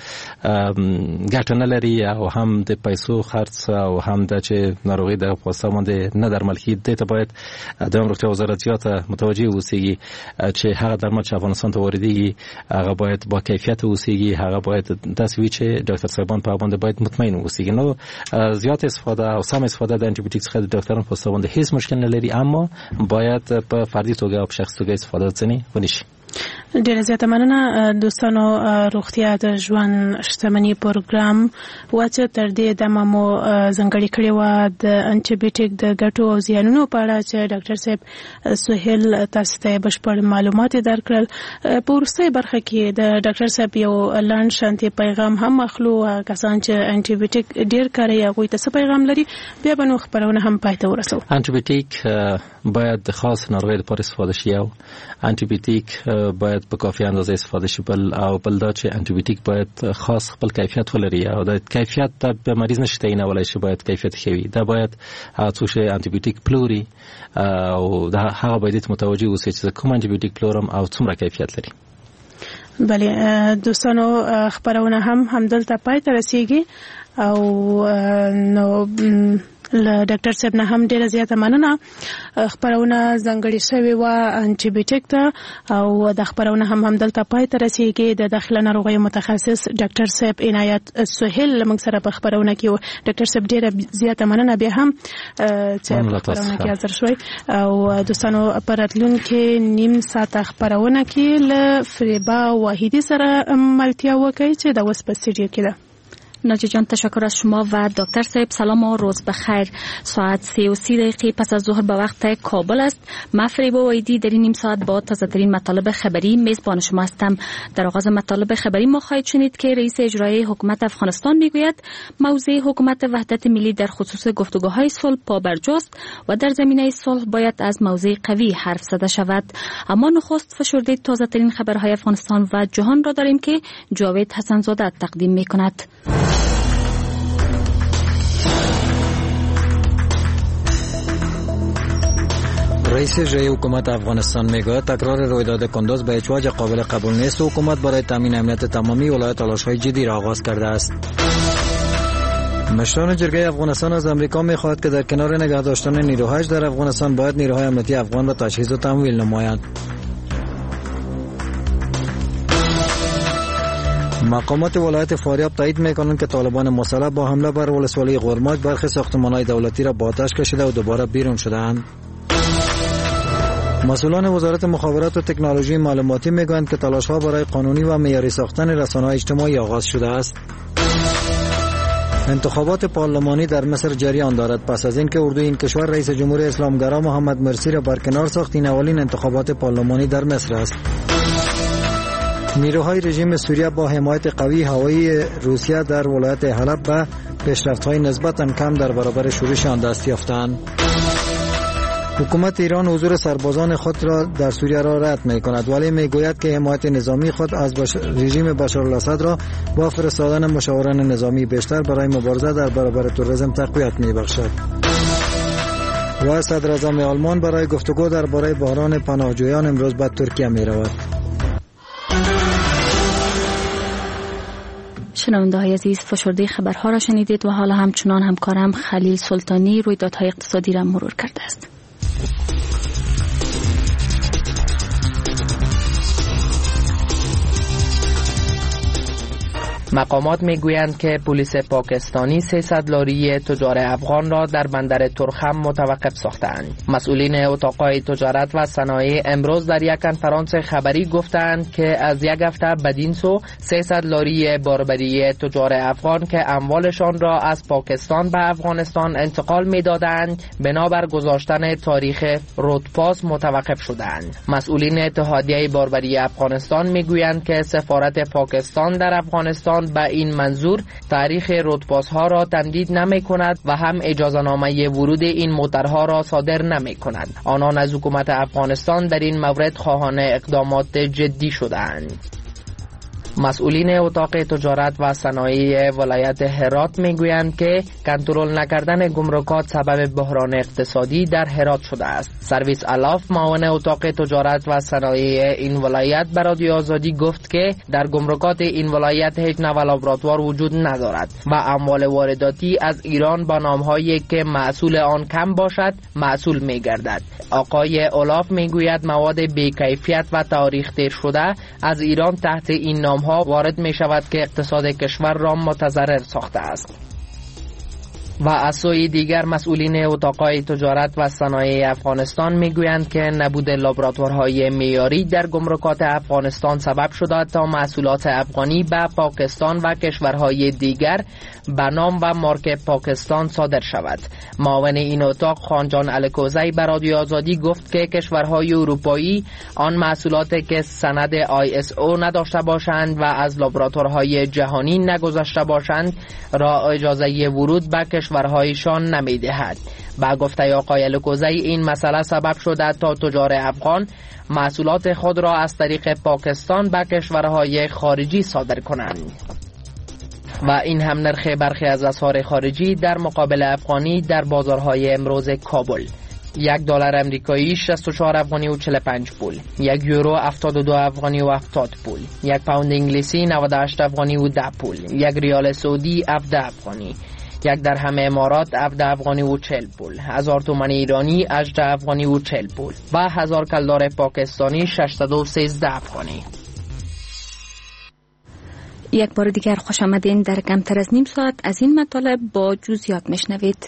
ګټه نه لري او هم د پیسو خرڅ او هم د چې ناروغي د پوسټ باندې نه درمل کیږي. ته باید د روغتیا وزارت زیات متوجه اوسئ چې هغه درمل چې افغانستان ته واردېږي هغه باید با کیفیت اوسئ هغه باید داسې وي چې ډاکټر صاحبان په باندې باید مطمئن اوسئ. نو زیات استفاده او سم استفاده د انټي بیوټیک څخه د ډاکټرانو په څیر باندې هیڅ مشکل نه لري اما باید په فردي توګه او په شخصي توګه استفاده ځنی ونشي. ډیره زیاته مننه دوستانو. روغتیا د ژوند شتمنۍ پروګرام واچ تر دې د مو ځنګړی کړی و د انټي بیوټیک د ګټو او زیانونو په اړه چې ډاکټر صاحب سهیل تاسو ته بشپړ معلومات درکړل. په وروستۍ برخه کې د ډاکټر صاحب یو لاند شانتي پیغام هم اخلو کسان چې انټي بیوټیک ډیر کاروي هغه ته څه پیغام لري بیا به نو خبرونه هم پاتې ورسو. انټي بیوټیک باید د خاص ناروغۍ لپاره استفاده شي او انټي بیوټیک باید په کافي اندازه استفاده شي، بل دا چې انټي بیوټیک باید خاص خپل کیفیت ولري او د کیفیت د مریض نشي تعیینولای شي، باید کیفیت ښه وي. دا باید څو شی انټي بیوټیک پلوري او دا هغه باید متوجه اوسي چې کوم انټي بیوټیک پلورم او څومره کیفیت لري. بله دوستانو، خبرونه همدلته پای ته رسیږي او نو له ډاکټر صاحب نه هم ډیره زیاته مننه. خبرونه ځانګړې شوې و انټي بیوټیک ته او د خبرونه همدلته پای ته رسیږي. د داخله ناروغیو متخصص ډاکټر صاحب عنایت سهیل موږ سره په خبرونه کې و. ډاکټر صاحب ډیره زیاته مننه بیا هم چې په خبرونه کې حاضر شوي. او دوستانو په راتلونکي نیم ساعت خبرونه کې له فریبا واحدی سره ملتیا وکړي چې د اوس په استودیو کې ده. ناجی جان تشکر از شما و دکتر صاحب. سلام و روز بخیر. ساعت 3:30 دقیقه پس از ظهر به وقت کابل است. من فریبا وایدی در این نیم ساعت با تازه ترین مطالب خبری میزبان شما هستم. در آغاز مطالب خبری ما خواهید شنید که رئیس اجرایی حکومت افغانستان میگوید موضع حکومت وحدت ملی در خصوص گفتگوهای صلح پابرجاست و در زمینه صلح باید از موضع قوی حرف زده شود. اما نخست فشرده تازه ترین خبرهای افغانستان و جهان را داریم که جاوید حسنزاده تقدیم میکند. رئیس اجرایی حکومت افغانستان میگوید تکرار رویداد کندز به هیچ وجه قابل قبول نیست و حکومت برای تامین امنیت تمامی ولایت تلاش‌های جدی را آغاز کرده است. مشران جرگه افغانستان از امریکا می‌خواهد که در کنار نگه داشتن نیروهاش در افغانستان باید نیروهای امنیتی افغان را تجهیز و تمویل نمایند. مقامات ولایت فاریاب تایید می‌کنند که طالبان مسلح با حمله بر ولسوالی قرماج برخی ساختمان‌های دولتی را با آتش کشیده و دوباره بیرون شده‌اند. مسئولان وزارت مخابرات و تکنولوژی معلوماتی میگویند که تلاش‌ها برای قانونی و معیاری ساختن رسانه‌های اجتماعی آغاز شده است. انتخابات پارلمانی در مصر جریان دارد. پس از اینکه اردوی این کشور رئیس جمهوری اسلامگرا محمد مرسی را برکنار ساخت، این اولین انتخابات پارلمانی در مصر است. نیروهای رژیم سوریه با حمایت قوی هوایی روسیه در ولایت حلب به پیشرفت‌های نسبتاً کم در برابر شورش آن دست یافتند. حکومت ایران حضور سربازان خود را در سوریه را رد می‌کند، ولی می‌گوید که حمایت نظامی خود از رژیم بشارالاسد را با فرستادن مشاوران نظامی بیشتر برای مبارزه در برابر تروریسم تقویت می‌بخشد. و صدر اعظم آلمان برای گفتگو درباره بحران پناهجویان امروز به ترکیه می‌رود. شنونده‌های عزیز، فشرده خبرها را شنیدید و حالا همچنان همکارم خلیل سلطانی رویدادهای اقتصادی را مرور کرده است. مقامات میگویند که پلیس پاکستانی 300 لاری تجار افغان را در بندر ترخم متوقف ساختند. مسئولین اتاقهای تجارت و صنایع امروز در یک کنفرانس خبری گفتند که از یک هفته بدین سو 300 لاری باربری تجار افغان که اموالشان را از پاکستان به افغانستان انتقال میدادند بنابر گذاشتن تاریخ رودپاس متوقف شدند. مسئولین اتحادیه باربری افغانستان میگویند که سفارت پاکستان در افغانستان به این منظور تاریخ رودپاس ها را تمدید نمی کند و هم اجازه نامه ورود این موترها را صادر نمی کند. آنان از حکومت افغانستان در این مورد خواهان اقدامات جدی شدند. مسئولین اتاق تجارت و صنایع ولایت هرات میگویند که کنترل نکردن گمرکات سبب بحران اقتصادی در هرات شده است. سرویس الاف معاون اتاق تجارت و صنایع این ولایت به رادیو آزادی گفت که در گمرکات این ولایت هیچ نوع لابراتوار وجود ندارد و اموال وارداتی از ایران با نامهایی که محصول آن کم باشد محصول میگردد. آقای الاف میگوید مواد بی‌کیفیت و تاریخ دیر شده از ایران تحت این نام ها وارد می شود که اقتصاد کشور را متضرر ساخته است. و از سوی دیگر مسئولین اتاقهای تجارت و صنایع افغانستان میگویند که نبود لابراتوارهای معیاری در گمرکات افغانستان سبب شده تا محصولات افغانی به پاکستان و کشورهای دیگر به نام و مارک پاکستان صادر شود. معاون این اتاق خانجان الکوزی به رادیو آزادی گفت که کشورهای اروپایی آن محصولاتی که سند ISO نداشته باشند و از لابراتوارهای جهانی نگذشته باشند را اجازه ورود به کشور کشورهایشان نمی‌دهد. با گفته آقای الکوزی این مسئله سبب شده تا تجار افغان محصولات خود را از طریق پاکستان به کشورهای خارجی صادر کنند. و این هم نرخ برخی از اسعار خارجی در مقابل افغانی در بازارهای امروز کابل: $1 امریکایی 64 افغانی و 45 پول، $1 یورو 72 افغانی و 70 پول، $1 پوند انگلیسی 98 افغانی و 10 پول، $1 ریال سعودی 17 افغانی، $1 درهم امارات 17 افغانی و 40 پول، 1000 تومان ایرانی 18 افغانی و 40 پول و 1000 کلدار پاکستانی 613 افغانی. یک بار دیگر خوش آمدین. در کمتر از نیم ساعت از این مطالب با جزئیات میشنوید.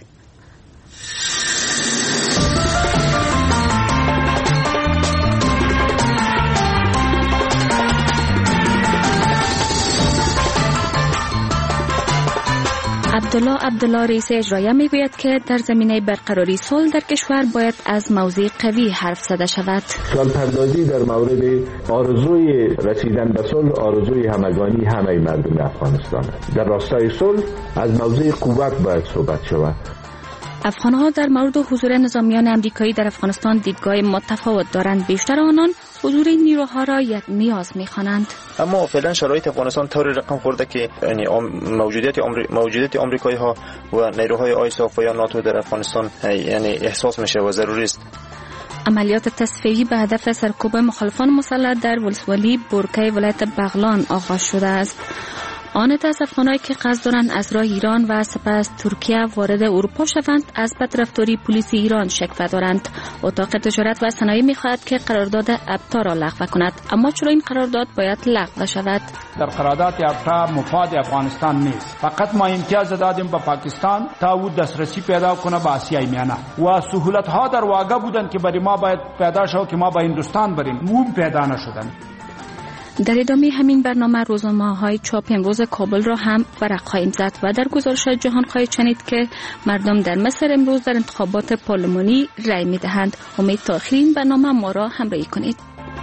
عبدالله رئیس اجرایی میگوید که در زمینه برقراری صلح در کشور باید از موضع قوی حرف زده شود. سال‌پردازی در مورد آرزوی رسیدن به صلح، آرزوی همگانی همه مردم افغانستان است. در راستای صلح از موضع قوت باید صحبت شود. افغان‌ها در مورد حضور نظامیان امریکایی در افغانستان دیدگاه متفاوت دارند. بیشتر آنان حضور نیروها را یک نیاز می‌خوانند. اما فعلا شرایط افغانستان طوری رقم خورده که یعنی موجودیت آمریکایی‌ها و نیروهای آیساف و یا ناتو در افغانستان یعنی احساس میشه و ضروری است. عملیات تصفیه‌ای به هدف سرکوب مخالفان مسلح در ولسوالی بورکه ولایت بغلان آغاز شده است. آن از افغانایی که قصد دارند از راه ایران و سپس ترکیه وارد اروپا شوند از بدرفتاری پلیس ایران شکوه دارند. اتاق تجارت و صنایع می‌خواهد که قرارداد ابتا را لغو کند، اما چرا این قرارداد باید لغو شود؟ در قرارداد ابتا مفاد افغانستان نیست. فقط ما امتیاز دادیم به پاکستان تا او دسترسی پیدا کنه به آسیای میانه و سهولت‌ها در واقع بودند که برای ما باید پیدا شود که ما به هندوستان بریم، اون پیدا نشدن. در ادامه همین برنامه روزنامه‌های چاپ امروز کابل را هم ورق خواهیم زد و در گزارش جهان خواهید شنید که مردم در مصر امروز در انتخابات پارلمانی رأی می‌دهند. امید تا آخر این برنامه ما را همراهی کنید.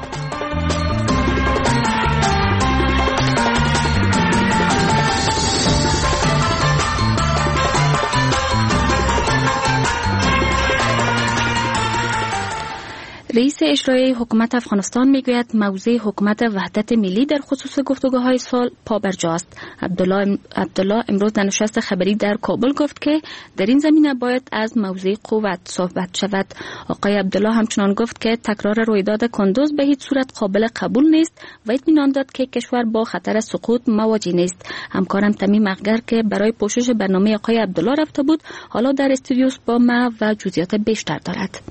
رئیس اجرایی حکومت افغانستان میگوید موضع حکومت وحدت ملی در خصوص گفتگوهای صلح پابرجاست. عبدالله امروز در نشست خبری در کابل گفت که در این زمینه باید از موضع قوت صحبت شود. آقای عبدالله همچنان گفت که تکرار رویداد کندوز به هیچ صورت قابل قبول نیست و اطمینان داد که کشور با خطر سقوط مواجه نیست. همکارم تمیم اخگر که برای پوشش برنامه آقای عبدالله رفته بود حالا در استودیو با ما و جزئیات بیشتر دارد.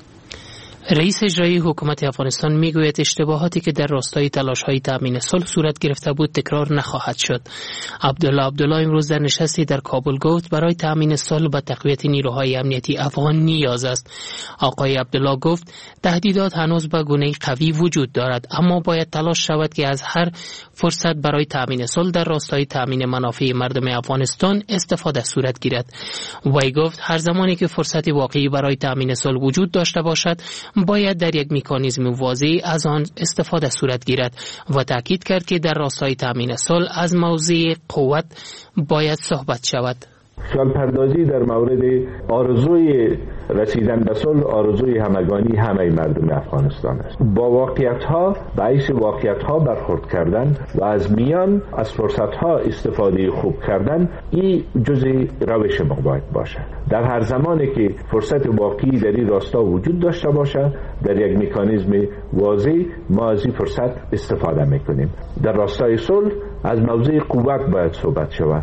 رئیس اجرایی حکومت افغانستان میگوید اشتباهاتی که در راستای تلاش‌های تامین صلح صورت گرفته بود تکرار نخواهد شد. عبدالله امروز در نشستی در کابل گفت برای تامین صلح به تقویت نیروهای امنیتی افغان نیاز است. آقای عبدالله گفت تهدیدات هنوز به گونه قوی وجود دارد، اما باید تلاش شود که از هر فرصت برای تامین صلح در راستای تامین منافع مردم افغانستان استفاده صورت گیرد. وی گفت هر زمانی که فرصت واقعی برای تامین صلح وجود داشته باشد باید در یک مکانیزم واضح از آن استفاده صورت گیرد و تاکید کرد که در راستای تامین صلح از موضع قوت باید صحبت شود. سوال پردازی در مورد آرزوی رسیدن به صلح، آرزوی همگانی همه مردم افغانستان است. با واقعیت‌ها باعث واقعیت‌ها برخورد کردن و از میان از فرصت‌ها استفاده خوب کردن این جزء روش ما باید باشه. در هر زمانی که فرصت واقعی در این راستا وجود داشته باشه در یک مکانیزم واضح ما از این فرصت استفاده میکنیم. در راستای صلح از موضع قوت باید صحبت شود.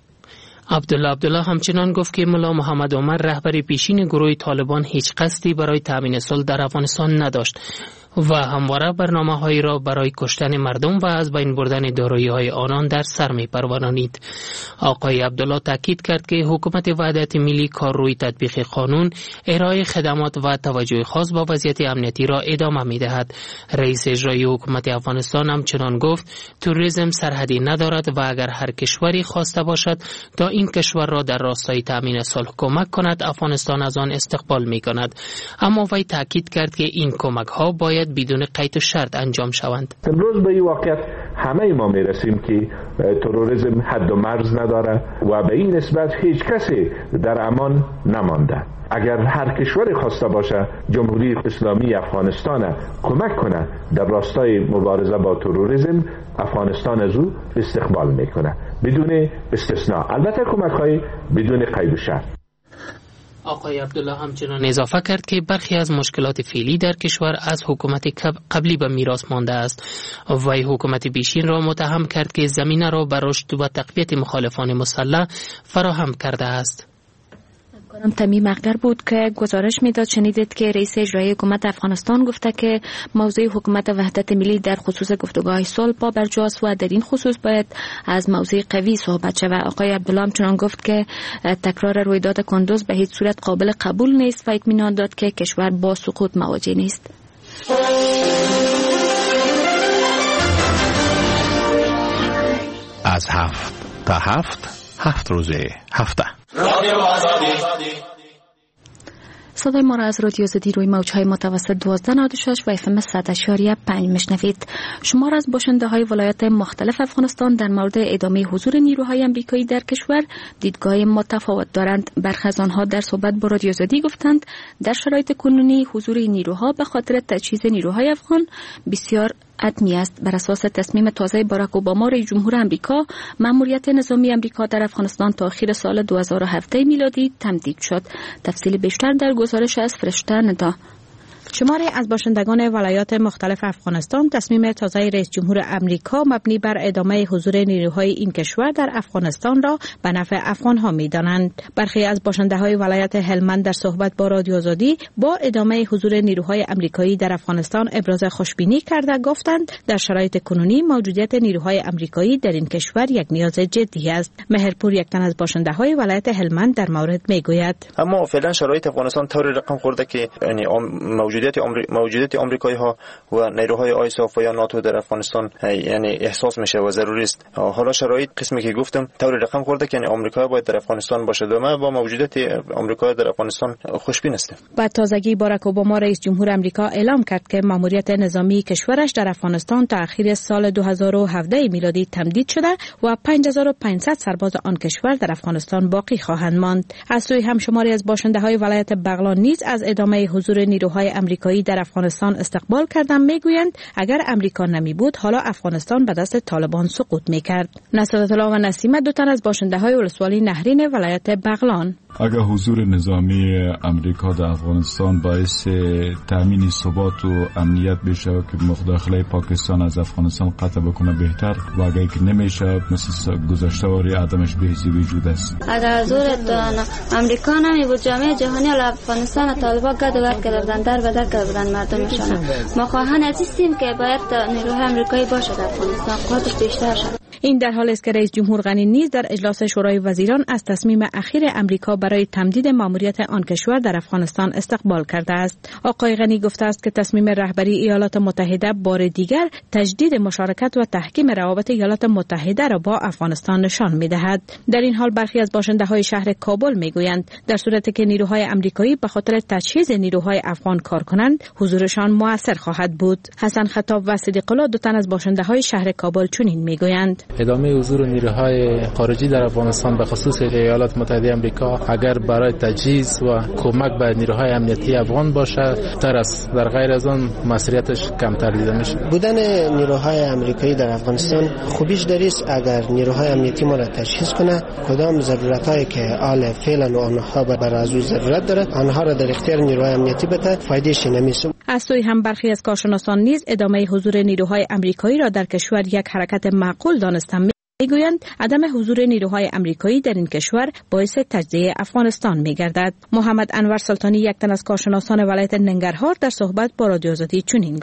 عبدالله همچنان گفت که ملا محمد عمر رهبر پیشین گروه طالبان هیچ قصدی برای تامین صلح در افغانستان نداشت و همواره برنامه‌هایی را برای کشتن مردم و از بین بردن دارایی‌های آنان در سر می‌پرورانید. آقای عبدالله تاکید کرد که حکومت وحدت ملی کار روی تطبیق قانون، ارائه خدمات و توجه خاص به وضعیت امنیتی را ادامه می‌دهد. رئیس اجرایی حکومت افغانستان همچنان گفت تروریسم سرحدی ندارد و اگر هر کشوری خواسته باشد تا این کشور را در راستای تامین صلح کمک کند افغانستان از آن استقبال می‌کند. اما وی تاکید کرد که این کمک‌ها باید باید بدون قید و شرط انجام شوند. امروز به این واقعیت همه ما میرسیم که تروریسم حد و مرز نداره و به این نسبت هیچ کسی در امان نمانده. اگر هر کشوری خواسته باشه جمهوری اسلامی افغانستان کمک کنه در راستای مبارزه با تروریسم، افغانستان از او استقبال میکنه بدون استثناء، البته کمک‌های بدون قید و شرط. آقای عبدالله همچنان اضافه کرد که برخی از مشکلات فعلی در کشور از حکومت قبلی به میراث مانده است. وی حکومت پیشین را متهم کرد که زمینه را بر رشد و تقویت مخالفان مسلح فراهم کرده است. تمیم اخگر بود که گزارش میداد. شنیدید که رئیس اجرایی حکومت افغانستان گفته که موضوع حکومت وحدت ملی در خصوص گفتگوهای صلح پابرجاست و در این خصوص باید از موضوع قوی صحبت شود. آقای عبدالله همچنان گفت که تکرار رویداد کندوز به هیچ صورت قابل قبول نیست و اطمینان داد که کشور با سقوط مواجه نیست. از 7 تا 7 روزه هفته صدای ما را از رادیو زدی روی موجهای متوسط 1296 و FM 100.5 میشنوید. شمار از باشنده های ولایات مختلف افغانستان در مورد ادامه حضور نیروهای امریکایی در کشور دیدگاه متفاوت دارند. برخی از آنها در صحبت با رادیو زدی گفتند در شرایط کنونی حضور نیروها به خاطر تجهیز نیروهای افغان بسیار حتمی است. بر اساس تصمیم تازه باراک اوباما رئیس جمهور امریکا، مأموریت نظامی امریکا در افغانستان تا آخر سال 2017 میلادی تمدید شد. تفصیل بیشتر در گزارش از فرشته ندا. شماری از باشندگان ولایات مختلف افغانستان تصمیم تازه رئیس جمهور امریکا مبنی بر ادامه حضور نیروهای این کشور در افغانستان را به نفع افغانها می‌دانند. برخی از باشنده‌های ولایت هلمند در صحبت با رادیو آزادی با ادامه حضور نیروهای امریکایی در افغانستان ابراز خوشبینی کرده گفتند در شرایط کنونی موجودیت نیروهای امریکایی در این کشور یک نیاز جدی است. مهرپور یک تن از باشنده‌های ولایت هلمند در مورد میگوید: اما فعلا شرایط افغانستان طوری رقم خورده که یعنی موجودیت آمریکایی ها و نیروهای آیساف و یا ناتو در افغانستان یعنی احساس میشه و ضروری است. حالا شرایط قسمی که گفتم طوری رقم خورده که یعنی آمریکا باید در افغانستان باشه و ما با موجودیت آمریکا در افغانستان خوشبین هستیم. بعد تازگی باراک اوباما رئیس جمهور امریکا اعلام کرد که مأموریت نظامی کشورش در افغانستان تا اخیر سال 2017 میلادی تمدید شده و 5500 سرباز آن کشور در افغانستان باقی خواهند ماند. از سوی هم شماری از باشنده‌های ولایت بغلان نیز از ادامه حضور نیروهای امریکایی در افغانستان استقبال کردند. میگویند اگر امریکا نمی بود حالا افغانستان به دست طالبان سقوط میکرد. نصرت الله و نسیمه دو تن از باشنده‌های ولسوالی نهرین ولایت بغلان: اگر حضور نظامی امریکا در افغانستان باعث تامین ثبات و امنیت بشه که مداخله پاکستان از افغانستان قطع بکنه بهتر، و اگر که نمیشه مثل گذشته واری عدمش بهزی وجود است. اگر حضور امریکا نمی بود جامعه جهانی افغانستان طالبان گدوات کردن در بدر کردن مردمشان. ما خواهان هستیم که باید نیروهای امریکایی باشه در افغانستان قدرت بیشتر شد. این در حالی است که رئیس جمهور غنی نیز در اجلاس شورای وزیران از تصمیم اخیر امریکا برای تمدید مأموریت آن کشور در افغانستان استقبال کرده است. آقای غنی گفته است که تصمیم رهبری ایالات متحده بار دیگر تجدید مشارکت و تحکیم روابط ایالات متحده را با افغانستان نشان می‌دهد. در این حال برخی از باشنده‌های شهر کابل می‌گویند در صورتی که نیروهای امریکایی به خاطر تجهیز نیروهای افغان کار کنند، حضورشان مؤثر خواهد بود. حسن خطاب و صدیق الله دو تن از باشنده‌های شهر کابل چنین می‌گویند: ادامه حضور نیروهای خارجی در افغانستان به خصوص ایالات متحده آمریکا اگر برای تجهیز و کمک به نیروهای امنیتی افغان باشه تر است، در غیر از آن مسئولیتش کمتر دیده میشه. بودن نیروهای امریکایی در افغانستان خوبیش دریست اگر نیروهای امنیتی ما را تجهیز کنه، کدام ضرورتایی که آل فعلا و آنها بر از ضرورت داره آنها را در اختیار نیروهای امنیتی بده، فایدهش نمیشه. از سوی هم برخی از کارشناسان نیز ادامه حضور نیروهای امریکایی را در کشور یک حرکت معقول دانستند. میگویند عدم حضور نیروهای امریکایی در این کشور باعث تجزیه افغانستان میگردد. محمد انور سلطانی یک تن از کارشناسان ولایت ننگرهار در صحبت با رادیو آزادی چنین گفت: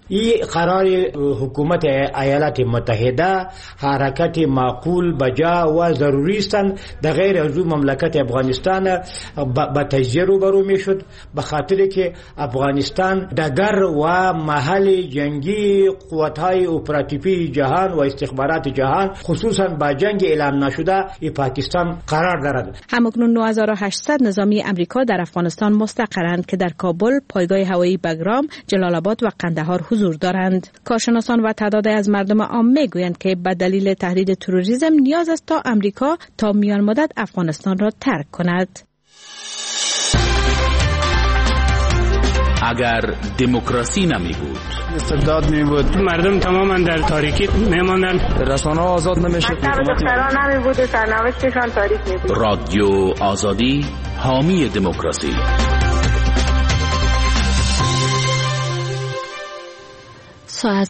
این قرار حکومت ایالات متحده حرکت معقول بجا و ضروری است در غیر از مملکت افغانستان با تجزیه روبرو میشد، به خاطر که افغانستان دگر و محل جنگی قوت‌های اپراتیوی جهان و استخبارات جهان خصوصا با جنگ اعلام نشده این پاکستان قرار دارد. همکنون 9800 نظامی امریکا در افغانستان مستقرند که در کابل، پایگاه هوایی بگرام، جلال آباد و قندهار حضور دارند. کارشناسان و تعداد از مردم عام میگویند که به دلیل تهدید تروریسم نیاز است تا امریکا تا میان مدت افغانستان را ترک کند. اگر دموکراسی نمی بود، استبداد می بود، مردم تماما در تاریکی میماندن، رسانه‌ها آزاد نمیشد، دختران نمی بود و سرنوشتشان تاریک می بود. رادیو آزادی حامی دموکراسی. ساعت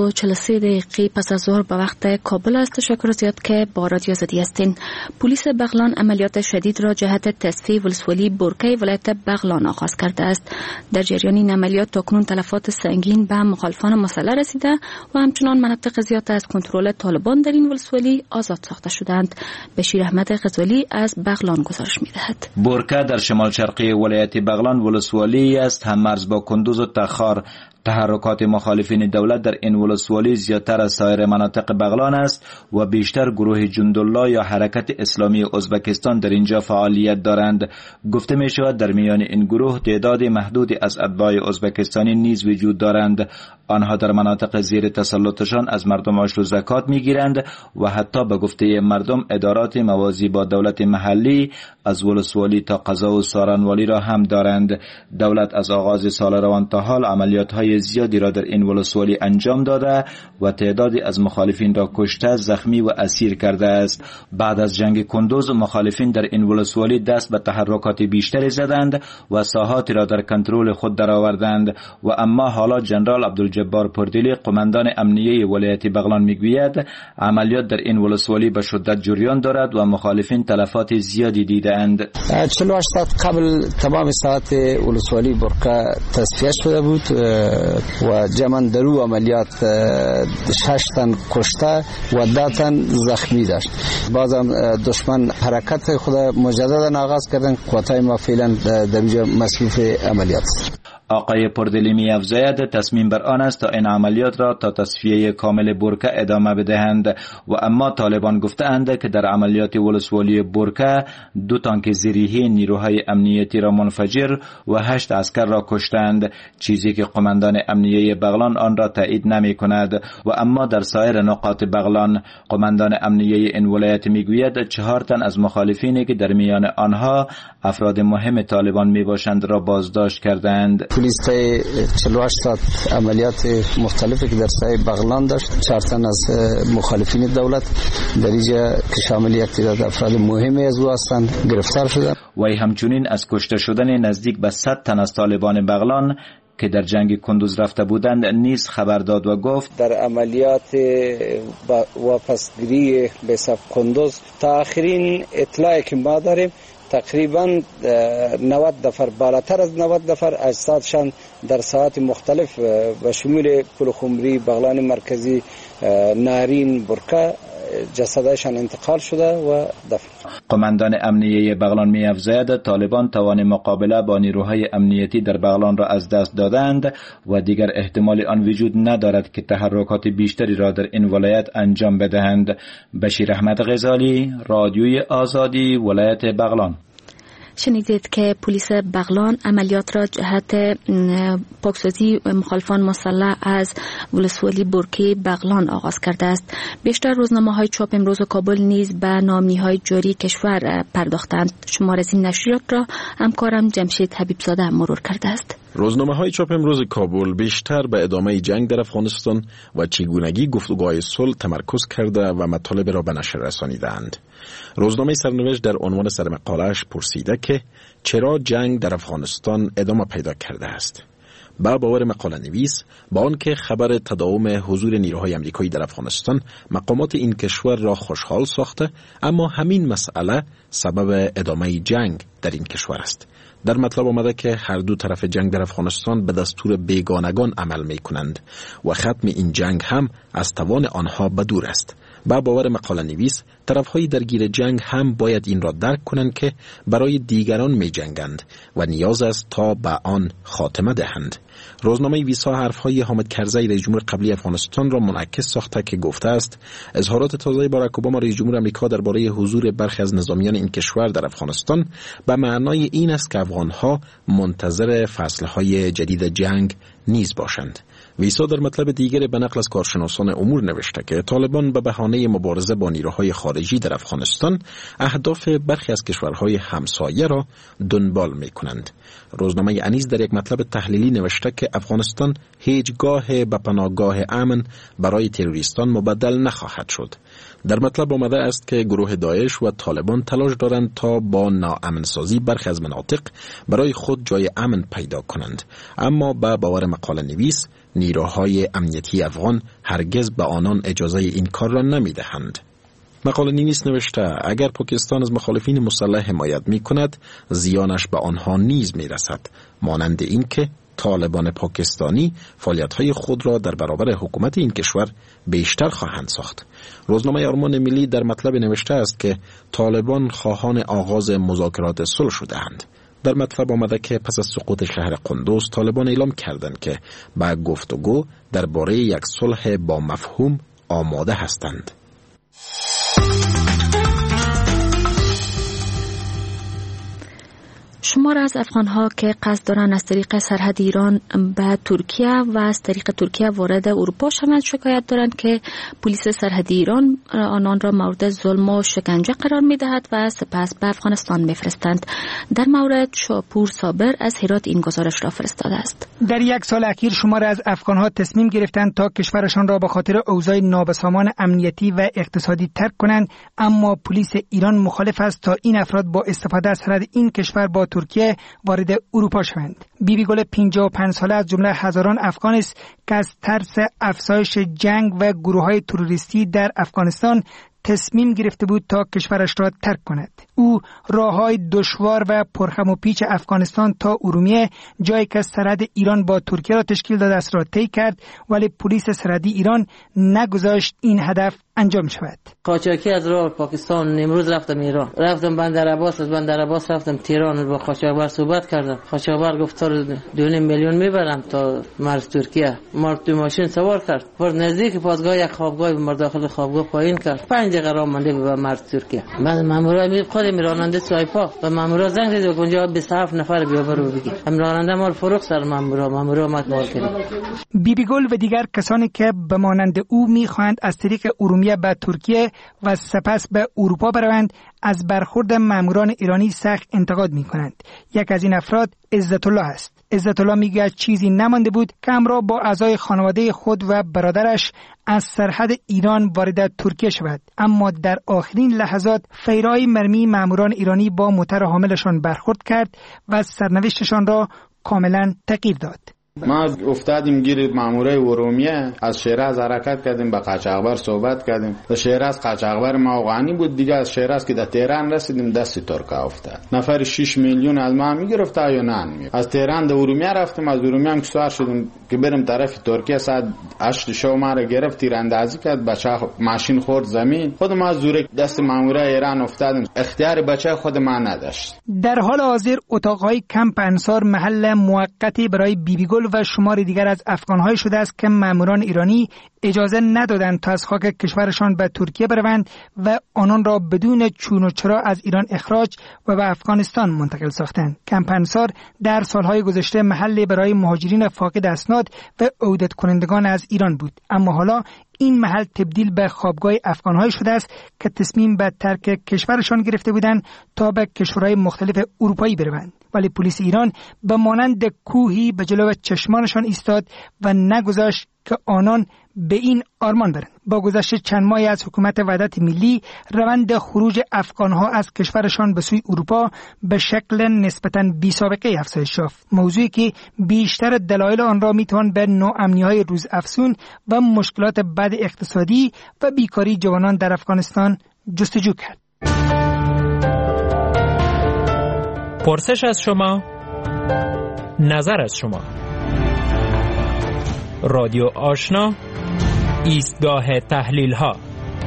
3:43 پس از ظهر به وقت کابل است. تشکر زیاد که با رادیو آزادی هستین. پلیس بغلان عملیات شدید را جهت تصفیه ولسوالی برکه ولایت بغلان آغاز کرده است. در جریان این عملیات تاکنون تلفات سنگین به مخالفان مسلح رسیده و همچنان مناطق زیاد از کنترل طالبان در این ولسوالی آزاد ساخته شدند. بشیر احمد غزالی از بغلان گزارش می‌دهد. برکه در شمال شرقی ولایت بغلان ولسوالی است، هم مرز با کندوز و تخار. تحرکات مخالفین دولت در این ولسوالی زیادتر از سایر مناطق بغلان است و بیشتر گروه جندالله یا حرکت اسلامی ازبکستان در اینجا فعالیت دارند. گفته می شود در میان این گروه تعداد محدودی از اتباع ازبکستانی نیز وجود دارند. آنها در مناطق زیر تسلطشان از مردم عشر و زکات می گیرند و حتی به گفته مردم ادارات موازی با دولت محلی از ولسوالی تا قضا و سارنوالی را هم دارند. دولت از آغاز سال روان تا حال عملیات های زیادی را در این ولسوالی انجام داده و تعدادی از مخالفین را کشته، زخمی و اسیر کرده است. بعد از جنگ کندوز مخالفین در این ولسوالی دست به تحرکات بیشتری زدند و ساحاتی را در کنترل خود درآوردند و اما حالا جنرال عبدالجبار پردیلی قماندان امنیه ولایت بغلان میگوید عملیات در این ولسوالی به شدت جریان دارد و مخالفین تلفات زیادی دیدند. 48 ساعت قبل تمام ساعت ولسوالی برکه تصفیه شده بود و جمعاً در او عملیات 6 تن کشته و 10 تن زخمی داشت. بازم دشمن حرکت خود مجددا آغاز کردن. قوتای ما فعلا در اینجا مصروف عملیات. آقای پردلی می افزاید تصمیم بر آن است تا این عملیات را تا تصفیه کامل برکه ادامه بدهند و اما طالبان گفتند که در عملیات ولسوالی برکه 2 تانک زیریه نیروهای امنیتی را منفجر و 8 عسکر را کشتند، چیزی که قماندان امنیه بغلان آن را تایید نمی کند. و اما در سایر نقاط بغلان قماندان امنیه این ولایت می گوید 4 تن از مخالفینی که در میان آنها افراد مهم طالبان می باشند را بازداشت کردند. پلیس 48 ساعت عملیات مختلفی که در سای بغلان داشت. 4 تن از مخالفین دولت در اینجا که شامل یک تعداد افراد مهمی از او هستند گرفتار شدند. و همچنین از کشته شدن نزدیک به 100 تن از طالبان بغلان که در جنگ کندوز رفته بودند نیز خبر داد و گفت در عملیات واپسگیری به صف کندوز تا آخرین اطلاعی که ما داریم تقریبا 90 نفر، بالاتر از 90 نفر اجسادشان در ساعات مختلف به شمول پلخمری، بغلان مرکزی، نارین، برکه جسدشان انتقال شده و دفن. قماندان امنیه بغلان می افزاید طالبان توان مقابله با نیروهای امنیتی در بغلان را از دست دادند و دیگر احتمال آن وجود ندارد که تحرکات بیشتری را در این ولایت انجام بدهند. بشیر احمد غزالی، رادیوی آزادی، ولایت بغلان. شنیدید که پلیس بغلان عملیات را جهت پاکسازی مخالفان مسلح از ولسوالی برکه بغلان آغاز کرده است. بیشتر روزنامه‌های چاپ امروز کابل نیز به نامه‌های جاری کشور پرداختند. شمار از این نشریات را همکارم جمشید حبیبزاده مرور کرده است. روزنامه‌های چاپ امروز کابل بیشتر به ادامه جنگ در افغانستان و چگونگی گفتگوهای صلح تمرکز کرده و مطالب را به نشر رسانیدند. روزنامه سرنوشت در عنوان سرمقاله‌اش پرسیده که چرا جنگ در افغانستان ادامه پیدا کرده است. با باور مقاله نویس، با آنکه خبر تداوم حضور نیروهای آمریکایی در افغانستان مقامات این کشور را خوشحال ساخته، اما همین مسئله سبب ادامه جنگ در این کشور است. در مطلب آمده که هر دو طرف جنگ در افغانستان به دستور بیگانگان عمل می کنند و ختم این جنگ هم از توان آنها به دور است. با باور مقاله نویس، طرفهای درگیر جنگ هم باید این را درک کنند که برای دیگران می جنگند و نیاز است تا به آن خاتمه دهند. روزنامه ویسا حرفهای حامد کرزی رئیس جمهور قبلی افغانستان را منعکس ساخته که گفته است اظهارات تازه باراک اوباما رئیس جمهور آمریکا درباره حضور برخی از نظامیان این کشور در افغانستان به معنای این است که افغانها منتظر فصلهای جدید جنگ نیز باشند. ویسا در مطلب دیگر به نقل از کارشناسان امور نوشته که طالبان به بهانه مبارزه با نیروهای خارجی در افغانستان اهداف برخی از کشورهای همسایه را دنبال می کنند. روزنامه انیس در یک مطلب تحلیلی نوشته که افغانستان هیچگاه به پناهگاه امن برای تروریستان مبدل نخواهد شد. در مطلب آمده است که گروه داعش و طالبان تلاش دارند تا با ناامنسازی برخی از مناطق برای خود جای امن پیدا کنند، اما با باور مقاله نویس نیروهای امنیتی افغان هرگز به آنان اجازه این کار را نمی دهند. مقاله نویس نوشته اگر پاکستان از مخالفین مسلح حمایت می کند زیانش به آنها نیز می رسد، مانند این که طالبان پاکستانی فعالیت‌های خود را در برابر حکومت این کشور بیشتر خواهند ساخت. روزنامه آرمان ملی در مطلب نوشته است که طالبان خواهان آغاز مذاکرات صلح شده‌اند. در مطلب آمده که پس از سقوط شهر قندوز طالبان اعلام کردند که با گفتگو درباره یک صلح با مفهوم آماده هستند. شمار از افغان‌ها که قصد دارند از طریق سرحد ایران به ترکیه و از طریق ترکیه وارد اروپا شوند شکایت دارند که پلیس سرحدی ایران آنان را مورد ظلم و شکنجه قرار می‌دهد و سپس به افغانستان می‌فرستند. در مورد شاپور صابر از هرات این گزارش را فرستاده است. در یک سال اخیر شمار از افغان‌ها تصمیم گرفتند تا کشورشان را به خاطر اوضاع نابسامان امنیتی و اقتصادی ترک کنند، اما پلیس ایران مخالف است تا این افراد با استفاده از سرحد این کشور با ترکیه وارد اروپا شوند. بیبی گل 55 ساله از جمله هزاران افغان است که از ترس افزایش جنگ و گروه‌های تروریستی در افغانستان تصمیم گرفته بود تا کشورش را ترک کند. او راه‌های دشوار و پرخم و پیچ افغانستان تا ارومیه، جایی که سرحد ایران با ترکیه را تشکیل داده است، را طی کرد، ولی پلیس سرحدی ایران نگذاشت این هدف انجام شود. قاچاقی از راه پاکستان امروز رفتم ایران، رفتم بندر عباس، از بندر عباس رفتم تهران، با قاچاقبر صحبت کردم. قاچاقبر گفت 2.5 میلیون میبرم تا مرز ترکیه. ما تو ماشین سوار کرد، پر نزدیک پاسگاه یک خوابگاه بر داخل خوابگاه پایین کرد. 5 دقیقه راه مانده به مرز ترکیه. بعد مامورا خود راننده سایپا و مامورا زنگ زد که اونجا 27 نفر بیا برو بگیر. هم راننده ما فروخت سر مامورا مات مال کرد. بیبی گل و دیگر کسانی که به مانند او میخواهند از طریق ارومیه به ترکیه و سپس به اروپا بروند، از برخورد ماموران ایرانی سخت انتقاد میکنند. یک از این افراد عزت الله است. عزت الله میگه چیزی نمانده بود که همراه با اعضای خانواده خود و برادرش از سرحد ایران وارد ترکیه شود، اما در آخرین لحظات فیرای مرمی ماموران ایرانی با موتر حاملشان برخورد کرد و سرنوشتشان را کاملا تغییر داد. ما افتادیم گیر مامورای ارومیه، از شیراز حرکت کردیم، با قاچاقبر صحبت کردیم. در شیراز قاچاقبر ما افغانی بود دیگه. از شیراز که در تهران رسیدیم دست ترکا افتاد. نفر 6 میلیون از ما میگرفت یا نه. از تهران در ارومیه رفتیم، از ارومیه هم سوار شدیم که بریم طرف ترکیه. ساعت 8 شب ما را گرفت، تیراندازی کرد، بچه ماشین خورد زمین. خود ما زوره دست مامورای ایران افتادیم. اختیار بچه خود ما نداشت. در حال حاضر اتاقهای کمپ انصار محل موقتی برای بیبی گل و شمار دیگر از افغان‌های شده است که ماموران ایرانی اجازه ندادند تا از خاک کشورشان به ترکیه بروند و آنان را بدون چون و چرا از ایران اخراج و به افغانستان منتقل ساختند. کمپ انصار در سالهای گذشته محلی برای مهاجرین فاقد اسناد و عودت کنندگان از ایران بود، اما حالا این محل تبدیل به خوابگاه افغان‌های شده است که تصمیم به ترک کشورشان گرفته بودند تا به کشورهای مختلف اروپایی بروند، ولی پلیس ایران به مانند کوهی به جلو چشمانشان ایستاد و نگذاشت که آنان به این آرمان دارند. با گذشت چند ماهی از حکومت وحدت ملی، روند خروج افغانها از کشورشان به سوی اروپا به شکل نسبتاً بی سابقه افزایش یافت. موضوعی که بیشتر دلایل آن را میتوان به ناامنی‌های روز افزون و مشکلات بد اقتصادی و بیکاری جوانان در افغانستان جستجو کرد. پرسش از شما، نظر از شما. رادیو آشنا، ایستگاه تحلیل ها.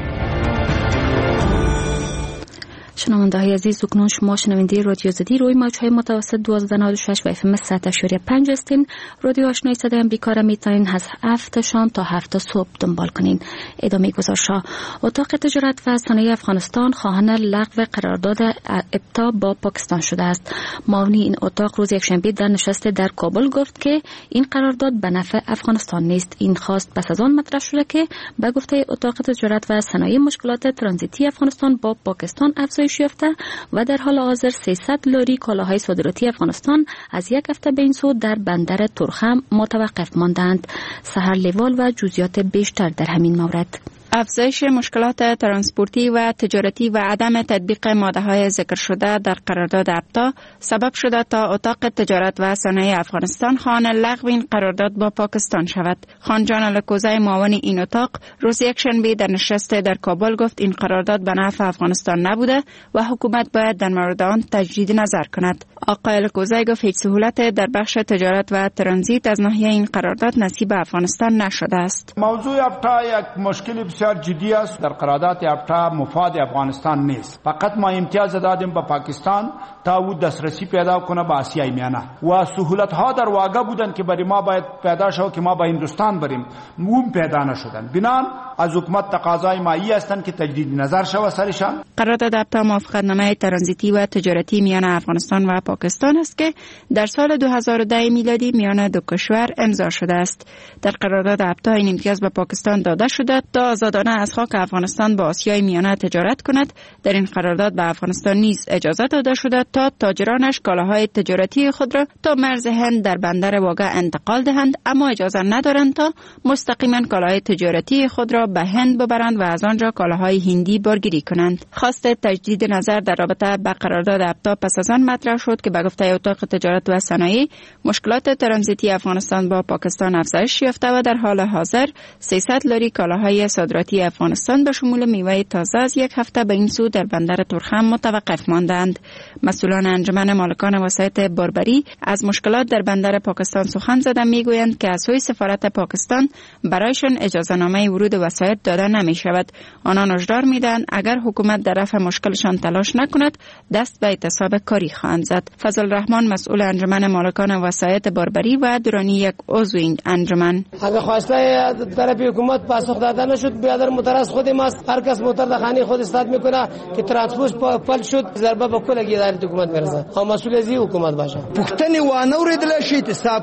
شنونده‌های عزیز، اکنون شما شنونده رادیو زدی روی موج‌های متوسط 1296 و FM 100.5 هستین. رادیو آشنای صدای آمریکا را می‌تونین از 7 شام تا 7 صبح دنبال کنین. ادامه گزارش‌ها. اتاق تجارت و صنایع افغانستان خواهان لغو قرارداد ابتا با پاکستان شده است. معاون این اتاق روز یکشنبه در نشست در کابل گفت که این قرارداد به نفع افغانستان نیست. این خواست پس از آن مطرح شده که به گفته اتاق تجارت و صنایع مشکلات ترانزیتی افغانستان با پاکستان افزایش یافته و در حال حاضر 300 لاری کالاهای صادراتی افغانستان از یک هفته به این سو در بندر ترخم متوقف ماندند. سحر لیوال و جزئیات بیشتر در همین مورد. افزایش مشکلات ترانسپورتی و تجارتی و عدم تطبیق ماده‌های ذکر شده در قرارداد ابتا سبب شده تا اتاق تجارت و صنایع افغانستان خواهان لغو این قرارداد با پاکستان شود. خان جان الکوزی معاون این اتاق روز یکشنبه در نشست در کابل گفت این قرارداد به نفع افغانستان نبوده و حکومت باید در مورد آن تجدید نظر کند. آقای الکوزی گفت هیچ سهولت در بخش تجارت و ترانزیت از ناحیه این قرارداد نصیب افغانستان نشده است. موضوع ابتا یک مشکل بسیار جدی است. در قرارداد ابتا مفاد افغانستان نیست. فقط ما امتیاز دادیم به پاکستان تا او دسترسی پیدا کنه به آسیای میانه و سهولت ها در واقع بودن که برای ما باید پیدا شود که ما به هندوستان بریم، اون پیدا نشدن. بنان از حکومت تقاضای مایی هستند که تجدید نظر شود سرشان. قرارداد ابتا موافقتنامه ترانزیتی و تجارتی میان افغانستان و پاکستان است که در سال 2010 میلادی میان دو کشور امضا شده است. در قرارداد ابتا این امتیاز به پاکستان داده شده تا آزادانه از خاک افغانستان با آسیای میانه تجارت کند. در این قرارداد به افغانستان نیز اجازه داده شده تا تاجرانش کالاهای تجارتی خود را تا مرز هند در بندر واگه انتقال دهند، اما اجازه ندارند تا مستقیما کالاهای تجارتی خود را به هند ببرند و از آنجا کالاهای هندی بارگیری کنند. خواست تجدید نظر در رابطه با قرارداد ابتا پس از آن مطرح شد که به گفته اتاق تجارت و صنایع مشکلات ترانزیتی افغانستان با پاکستان افزایش یافته و در حال حاضر 300 لاری کالاهای صادراتی افغانستان به شمول میوه تازه از یک هفته به این سو در بندر ترخم متوقف ماندند. مسئولان انجمن مالکان وسایط باربری از مشکلات در بندر پاکستان سخن زدند. میگویند که از سوی سفارت پاکستان برایشان اجازه نامه ورود وسایط داده نمی شود. آنان هشدار میدهند اگر حکومت در رفع مشکلشان تلاش نکند دست به اعتصاب کاری خواهند زد. فضل الرحمن مسئول انجمن مالکان وسایط باربری و درانی یک عضو این انجمن: اگر خواسته طرف حکومت پاسخ داده نشد بیادر مترس خود ماست. هر کس موتر در خانه خود استاد میکنه که ترانسپورت پل شد ضربه به کل اداره حکومت میرسه. خو مسئول از حکومت باشه. پختنی و نوریدل شي حساب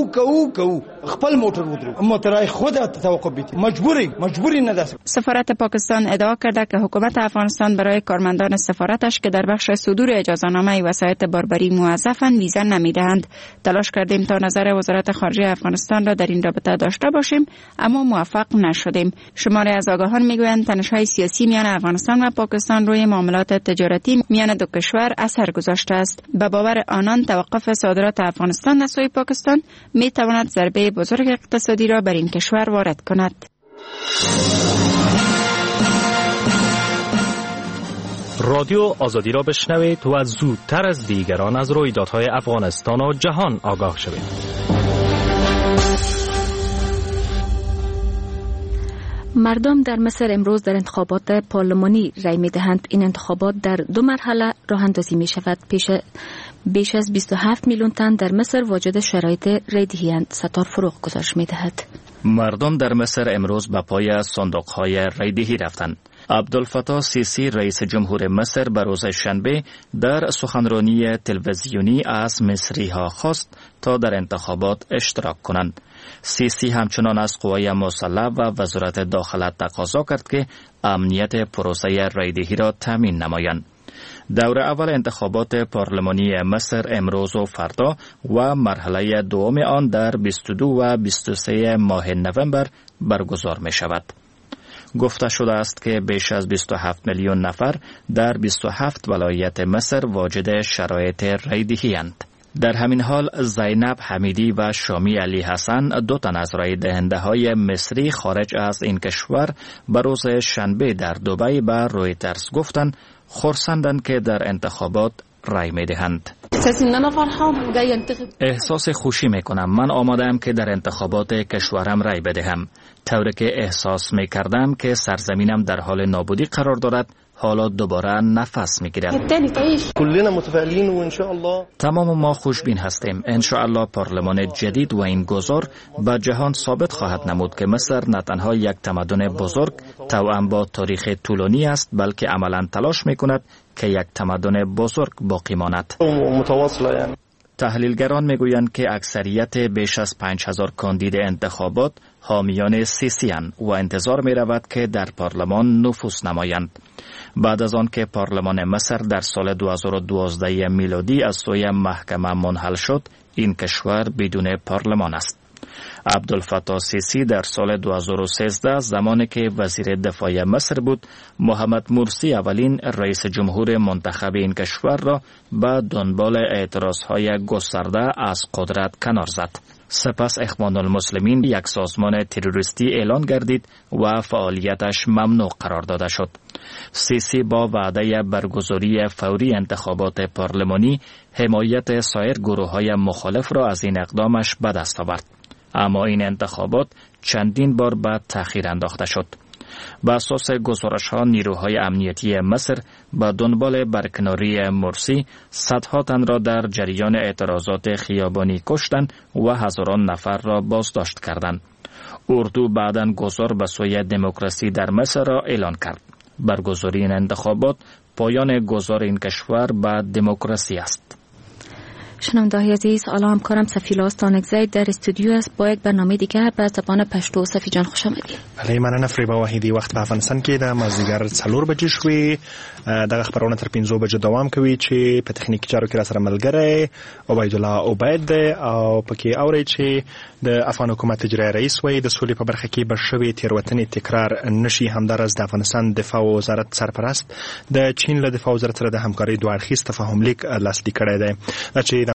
کو خپل موټر ودرو موټرای خود توقف بیت مجبوری نداست. سفارت پاکستان ادعا کرده که حکومت افغانستان برای کارمندان سفارتش که در بخش صدور اجازه نامه وسایط باربری موظفند ویزا نمیدهند. تلاش کردیم تا نظر وزارت خارجه افغانستان را در این رابطه داشته باشیم اما موفق نشدیم. شماری از آگاهان میگویند تنش‌های سیاسی میان افغانستان و پاکستان روی معاملات تجارتی میان دو کشور اثر گذاشته است. به باور آنان توقف صادرات افغانستان از سوی پاکستان میتواند ضربه بزرگ اقتصادی را بر این کشور وارد کند. رادیو آزادی را بشنوید و زودتر از دیگران از رویدادهای افغانستان و جهان آگاه شوید. مردم در مصر امروز در انتخابات پارلمانی رای می دهند. این انتخابات در 2 مرحله راه اندازی می شود. بیش از 27 میلیون تن در مصر واجد شرایط رایدهی‌اند. ستار فروغ گزارش می دهد. مردم در مصر امروز به پای صندوق‌های رایدهی رفتند. عبدالفتاح سیسی رئیس جمهور مصر به روز شنبه در سخنرانی تلویزیونی از مصری‌ها خواست تا در انتخابات اشتراک کنند. سیسی همچنان از قوای مسلح و وزارت داخله تقاضا کرد که امنیت پروسه رایدهی را تامین نمایند. دور اول انتخابات پارلمانی مصر امروز و فردا و مرحله دوم آن در 22 و 23 ماه نوامبر برگزار می شود. گفته شده است که بیش از 27 میلیون نفر در 27 ولایت مصر واجد شرایط رایدهی اند. در همین حال زینب حمیدی و شامی علی حسن 2 تن از رای دهنده های مصری خارج از این کشور به روز شنبه در دبی به رویترز گفتند خرسندند که در انتخابات رای می دهند. احساس خوشی می کنم. من آمادم که در انتخابات کشورم رای بدهم. طوری که احساس می کردم که سرزمینم در حال نابودی قرار دارد حالا دوباره نفس میگیرد. تمام ما خوشبین هستیم. ان شاء الله پارلمان جدید و این گذار به جهان ثابت خواهد نمود که مصر نه تنها یک تمدن بزرگ توأم با تاریخ طولانی است، بلکه عملا تلاش میکند که یک تمدن بزرگ باقی ماند. تحلیلگران میگویند که اکثریت بیش از 5000 کاندید انتخابات حامیان سیسی‌اند و انتظار می رود که در پارلمان نفوذ نمایند. بعد از آن که پارلمان مصر در سال 2012 میلادی از سوی محکمه منحل شد، این کشور بدون پارلمان است. عبدالفتاح سیسی در سال 2013 زمانی که وزیر دفاع مصر بود، محمد مرسی اولین رئیس جمهور منتخب این کشور را به دنبال اعتراضهای گسترده از قدرت کنار زد. سپس اخوان المسلمین یک سازمان تروریستی اعلان گردید و فعالیتش ممنوع قرار داده شد. سیسی با وعده برگزاری فوری انتخابات پارلمانی حمایت سایر گروه‌های مخالف را از این اقدامش به دست آورد. اما این انتخابات چندین بار به تأخیر انداخته شد. بر اساس گزارش‌ها نیروهای امنیتی مصر به دنبال برکناری مرسی صدها تن را در جریان اعتراضات خیابانی کشتند و هزاران نفر را بازداشت کردند. اردو بعداً گذار به سوی دموکراسی در مصر را اعلان کرد. برگزاری این انتخابات پایان گذار این کشور به دموکراسی است. شنونده‌های عزیز، حالا همکارم صفیلا استانکزی در استودیو است با یک برنامه دیگر به زبان پشتو. صفی جان خوش آمدید. بله، مننه فریبا وحیدی. وخت په افغانستان کې د مازدیګر 4 بجې شوې. دغه خبرونه تر 5 بجو دوام کوي چې په تخنیکی چارو کې را سره ملګری عبید الله عبید او پکې اوري چې د افغان حکومت اجرایی رئیس وي د سولې په برخه کې بشوي تیروتنې تکرار نشي. همدارس د افغانستان دفاع وزارت سرپرست د چین له دفاع وزارت سره د همکارۍ دوه اړخیز تفاهم لیک لاسلیک کړی دی چې